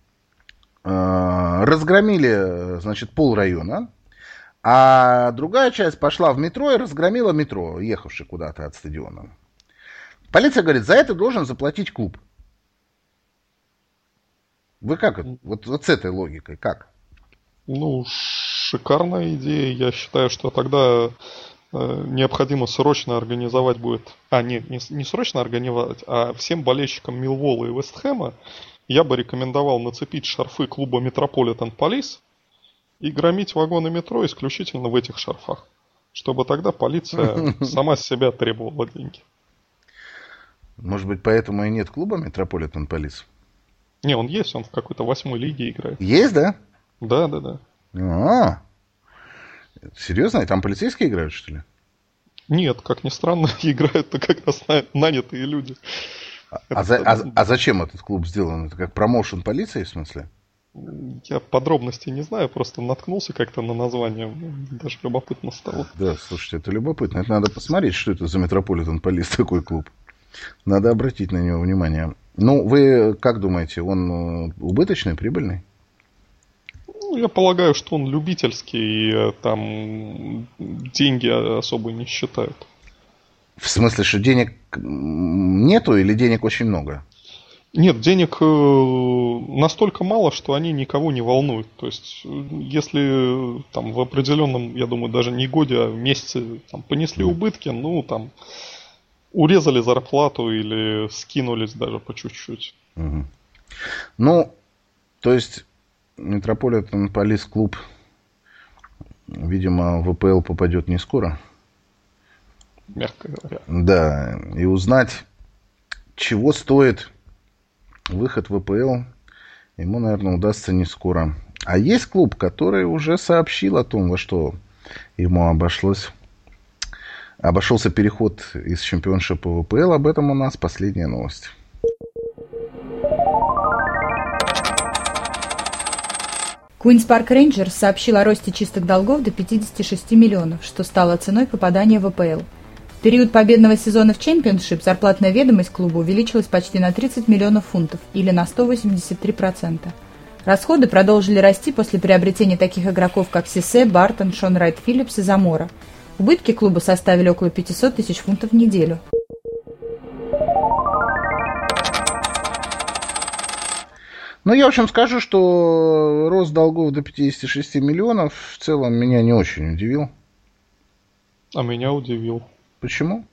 э, разгромили, значит, полрайона. А другая часть пошла в метро и разгромила метро, ехавший куда-то от стадиона. Полиция говорит, за это должен заплатить клуб. Вы как? Вот, вот с этой логикой как? Ну, шикарная идея. Я считаю, что тогда э, необходимо срочно организовать будет... А, нет, не, не срочно организовать, а всем болельщикам Миллуолла и Вест Хэма я бы рекомендовал нацепить шарфы клуба Metropolitan Police и громить вагоны метро исключительно в этих шарфах. Чтобы тогда полиция сама с себя требовала деньги. Может быть, поэтому и нет клуба Metropolitan Police? Не, он есть, он в какой-то восьмой лиге играет. Есть, да? Да, да, да. А, серьезно? И там полицейские играют, что ли? Нет, как ни странно, играют-то как раз нанятые люди. А, а, за, а, а зачем этот клуб сделан? Это как промоушен полиции, в смысле? Я подробностей не знаю, просто наткнулся как-то на название, даже любопытно стало. Да, слушайте, это любопытно. Это надо посмотреть, что это за Metropolitan Police такой клуб. Надо обратить на него внимание. Ну, вы как думаете, он убыточный, прибыльный? Ну, я полагаю, что он любительский, и там деньги особо не считают. В смысле, что денег нету или денег очень много? Нет, денег настолько мало, что они никого не волнуют. То есть, если там в определенном, я думаю, даже не годе, а в месяце там, понесли убытки, ну, там, урезали зарплату или скинулись даже по чуть-чуть. Угу. Ну, то есть, Metropolitan Police клуб, видимо, в ВПЛ попадет не скоро. Мягко говоря. Да, и узнать, чего стоит выход в ВПЛ, ему, наверное, удастся не скоро. А есть клуб, который уже сообщил о том, во что ему обошлось, обошелся переход из чемпионшипа в ВПЛ. Об этом у нас последняя новость. Куинс Парк Рейнджерс сообщил о росте чистых долгов до пятьдесят шесть миллионов, что стало ценой попадания в ВПЛ. В период победного сезона в чемпионшип зарплатная ведомость клуба увеличилась почти на тридцать миллионов фунтов, или на сто восемьдесят три процента. Расходы продолжили расти после приобретения таких игроков, как Сисе, Бартон, Шон Райт Филлипс и Замора. Убытки клуба составили около пятьсот тысяч фунтов в неделю. Ну, я, в общем, скажу, что рост долгов до пятьдесят шесть миллионов в целом меня не очень удивил. А меня удивил. Почему?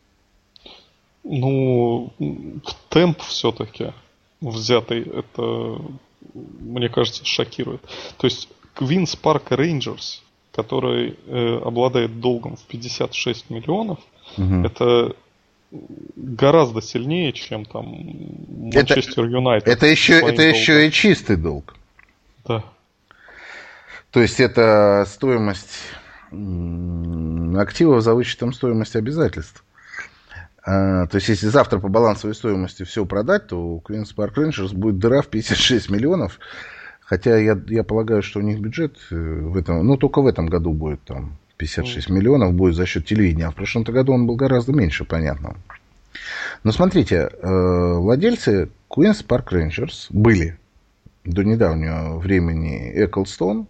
Ну, темп все-таки взятый, это, мне кажется, шокирует. То есть, Куинс Парк Рейнджерс, который э, обладает долгом в пятьдесят шесть миллионов, угу. Это гораздо сильнее, чем там Манчестер Юнайтед. Это, еще, это еще и чистый долг. Да. То есть это стоимость активов за вычетом стоимости обязательств. А, то есть если завтра по балансовой стоимости все продать, то у Queen's Park Rangers будет дыра в пятьдесят шесть миллионов. Хотя я, я полагаю, что у них бюджет в этом, ну только в этом году будет там пятьдесят шесть миллионов будет за счет телевидения. А в прошлом году он был гораздо меньше, понятно. Но смотрите, владельцы Queen's Park Rangers были до недавнего времени Эклстон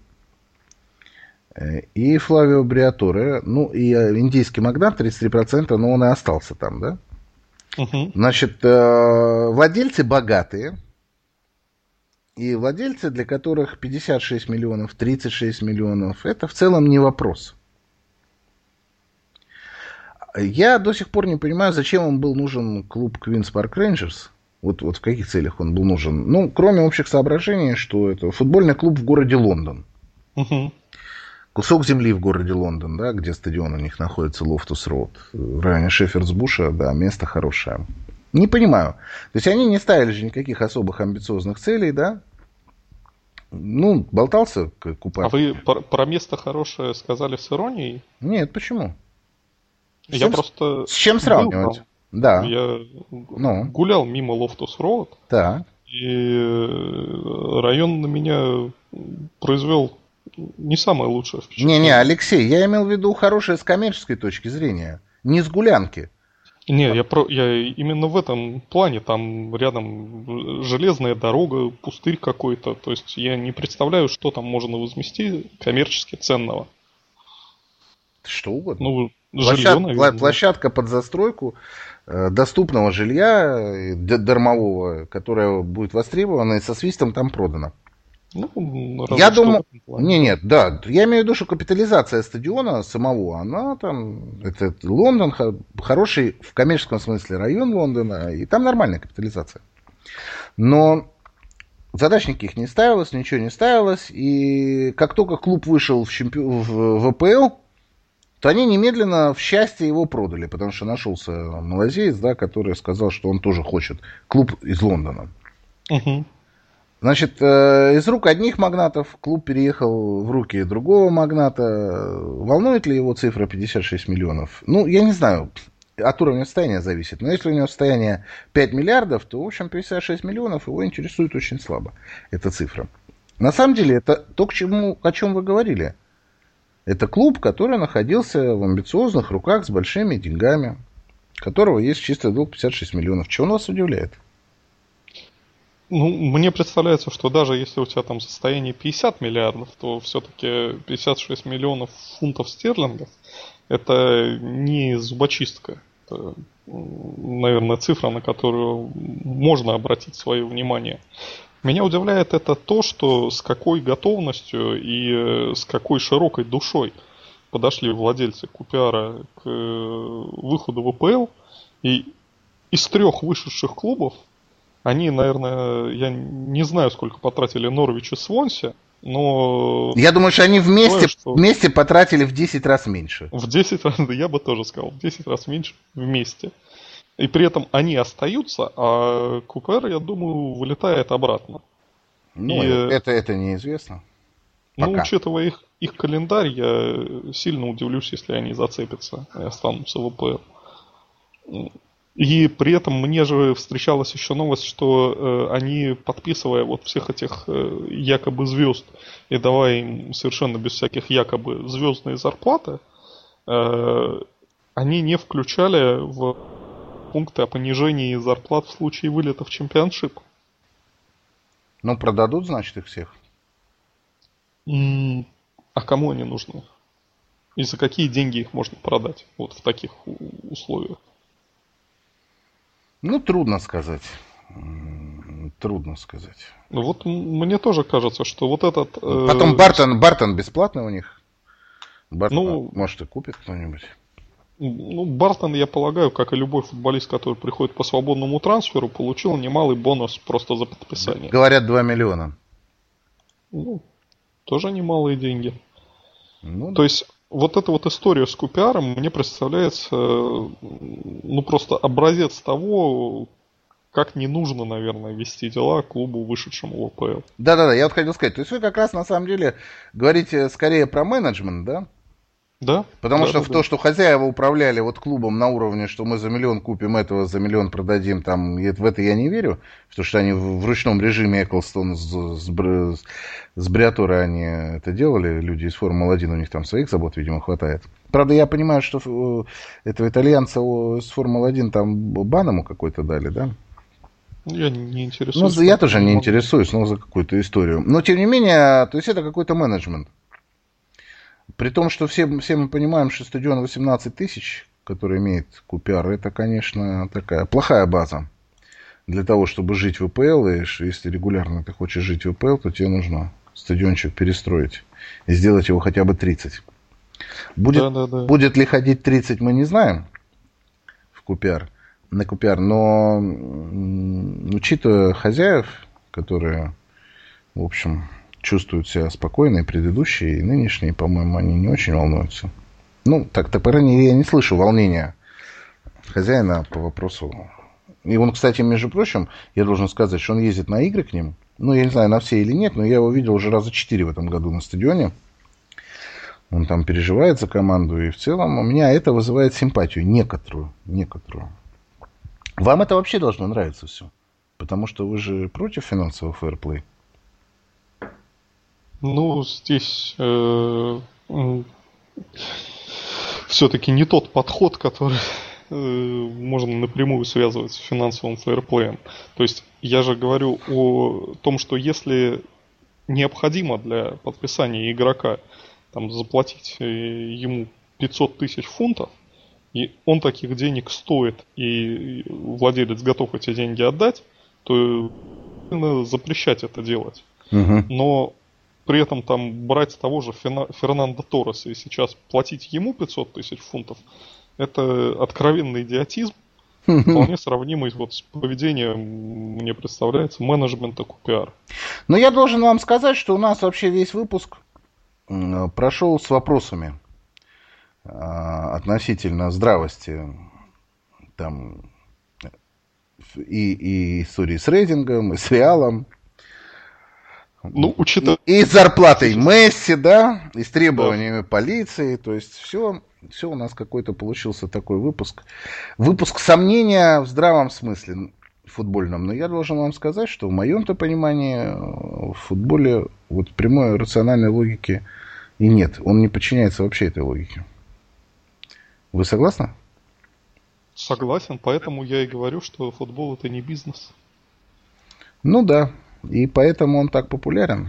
и Флавио Бриаторе, ну и индийский магнат тридцать три процента, но он и остался там, да? Uh-huh. Значит, владельцы богатые, и владельцы, для которых пятьдесят шесть миллионов, тридцать шесть миллионов, это в целом не вопрос. Я до сих пор не понимаю, зачем им был нужен клуб Queen's Park Rangers. Вот, вот в каких целях он был нужен. Ну, кроме общих соображений, что это футбольный клуб в городе Лондон. Uh-huh. Кусок земли в городе Лондон, да, где стадион у них находится, Лофтус-Роуд, в районе Шеффердс-Буша, да, место хорошее. Не понимаю. То есть они не ставили же никаких особых амбициозных целей, да? Ну, болтался Купар. А вы про, про место хорошее сказали с иронией? Нет, почему? Я чем, просто... С чем сравнивать? Был, да. Я ну. гулял мимо Лофтус-Роуд. Да. И район на меня произвел не самое лучшее впечатление. Не-не, Алексей, я имел в виду хорошее с коммерческой точки зрения. Не с гулянки. Не, я, про, я именно в этом плане. Там рядом железная дорога, пустырь какой-то. То есть я не представляю, что там можно возвести коммерчески ценного. Что угодно. Ну, Площад, жилье, наверное. Площадка под застройку э, доступного жилья, д- дармового, которое будет востребовано и со свистом там продано. Ну, я думаю, не, нет, да, я имею в виду, что капитализация стадиона самого, она там, это Лондон, хороший в коммерческом смысле район Лондона, и там нормальная капитализация. Но задач никаких не ставилось, ничего не ставилось, и как только клуб вышел в, чемпи... в ВПЛ, то они немедленно в счастье его продали, потому что нашелся малазиец, да, который сказал, что он тоже хочет клуб из Лондона. Угу. Значит, из рук одних магнатов клуб переехал в руки другого магната. Волнует ли его цифра пятьдесят шесть миллионов? Ну, я не знаю, от уровня состояния зависит. Но если у него состояние пять миллиардов, то, в общем, пятьдесят шесть миллионов его интересует очень слабо, эта цифра. На самом деле, это то, к чему, о чем вы говорили. Это клуб, который находился в амбициозных руках с большими деньгами, у которого есть чистый долг пятьдесят шесть миллионов. Чего вас удивляет? Ну, мне представляется, что даже если у тебя там состояние пятьдесят миллиардов, то все-таки пятьдесят шесть миллионов фунтов стерлингов это не зубочистка. Это, наверное, цифра, на которую можно обратить свое внимание. Меня удивляет это то, что с какой готовностью и с какой широкой душой подошли владельцы Купиара к выходу в ВПЛ. И из трех вышедших клубов они, наверное, я не знаю, сколько потратили Норвич и Свонси, но... Я думаю, что они вместе, что... вместе потратили в десять раз меньше. В десять раз, да я бы тоже сказал, в десять раз меньше вместе. И при этом они остаются, а Купер, я думаю, вылетает обратно. Ну, и... это, это неизвестно. Ну, Пока. Учитывая их, их календарь, я сильно удивлюсь, если они зацепятся и останутся в ВПЛ. И при этом мне же встречалась еще новость, что э, они, подписывая вот всех этих э, якобы звезд и давая им совершенно без всяких якобы звездные зарплаты, э, они не включали в пункты о понижении зарплат в случае вылета в чемпионшип. Ну, продадут, значит, их всех. Mm, а кому они нужны? И за какие деньги их можно продать вот в таких условиях? Ну, трудно сказать. Трудно сказать. Ну, вот мне тоже кажется, что вот этот... Э... Потом Бартон, Бартон бесплатно у них. Бартон, ну, может, и купит кто-нибудь. Ну, Бартон, я полагаю, как и любой футболист, который приходит по свободному трансферу, получил немалый бонус просто за подписание. Говорят, два миллиона. Ну, тоже немалые деньги. Ну, То есть... Вот эта вот история с Купиаром мне представляется, ну, просто образец того, как не нужно, наверное, вести дела клубу, вышедшему в ВПЛ. Да-да-да, я вот хотел сказать, то есть вы как раз на самом деле говорите скорее про менеджмент, да? Да. Потому да, что да, в да. то, что хозяева управляли вот клубом на уровне, что мы за миллион купим этого, за миллион продадим, там, в это я не верю. Потому что они в ручном режиме Эклстон с, с, с Бриаторой они это делали, люди из Формулы один, у них там своих забот, видимо, хватает. Правда, я понимаю, что этого итальянца с Формулы один там бан ему какой-то дали, да? Я не интересуюсь. Ну, я тоже не интересуюсь, но за какую-то историю. Но, тем не менее, то есть это какой-то менеджмент. При том, что все, все мы понимаем, что стадион восемнадцать тысяч, который имеет Купяр, это, конечно, такая плохая база для того, чтобы жить в ВПЛ. И если регулярно ты хочешь жить в ВПЛ, то тебе нужно стадиончик перестроить и сделать его хотя бы тридцать. Будет, да, да, да. будет ли ходить тридцать, мы не знаем в Купяр, на Купяр, но учитывая хозяев, которые, в общем, чувствуют себя спокойно, и предыдущие, и нынешние, по-моему, они не очень волнуются. Ну, так-то, по крайней мере, я не слышу волнения хозяина по вопросу. И он, кстати, между прочим, я должен сказать, что он ездит на игры к ним. Ну, я не знаю, на все или нет, но я его видел уже раза четыре в этом году на стадионе. Он там переживает за команду, и в целом у меня это вызывает симпатию, некоторую, некоторую. Вам это вообще должно нравиться все, потому что вы же против финансового фэрплей. Ну, здесь э, э, все-таки не тот подход, который э, можно напрямую связывать с финансовым фэрплеем. То есть я же говорю о том, что если необходимо для подписания игрока там, заплатить ему пятьсот тысяч фунтов, и он таких денег стоит, и владелец готов эти деньги отдать, то надо запрещать это делать. Угу. Но при этом там брать того же Фернандо Торреса и сейчас платить ему пятьсот тысяч фунтов, это откровенный идиотизм, вполне сравнимый вот с поведением, мне представляется, менеджмента Купяр. Но я должен вам сказать, что у нас вообще весь выпуск прошел с вопросами относительно здравости там, и, и истории с рейтингом, и с Реалом. Ну, учитывая... И с зарплатой Месси, да, и с требованиями да. полиции. То есть все, все у нас какой-то получился такой выпуск. Выпуск сомнения в здравом смысле футбольном. Но я должен вам сказать, что в моем-то понимании в футболе вот прямой рациональной логики и нет. Он не подчиняется вообще этой логике. Вы согласны? Согласен, поэтому я и говорю, что футбол это не бизнес. Ну да. И поэтому он так популярен.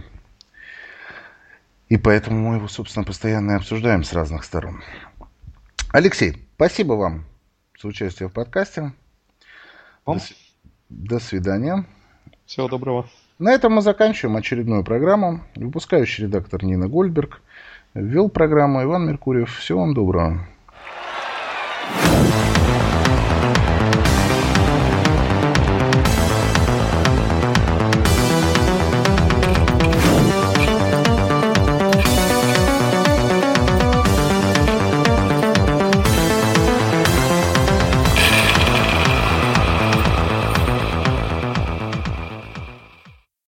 И поэтому мы его, собственно, постоянно и обсуждаем с разных сторон. Алексей, спасибо вам за участие в подкасте. До, до свидания. Всего доброго. На этом мы заканчиваем очередную программу. Выпускающий редактор Нина Гольдберг. Ввел программу Иван Меркурьев. Всего вам доброго.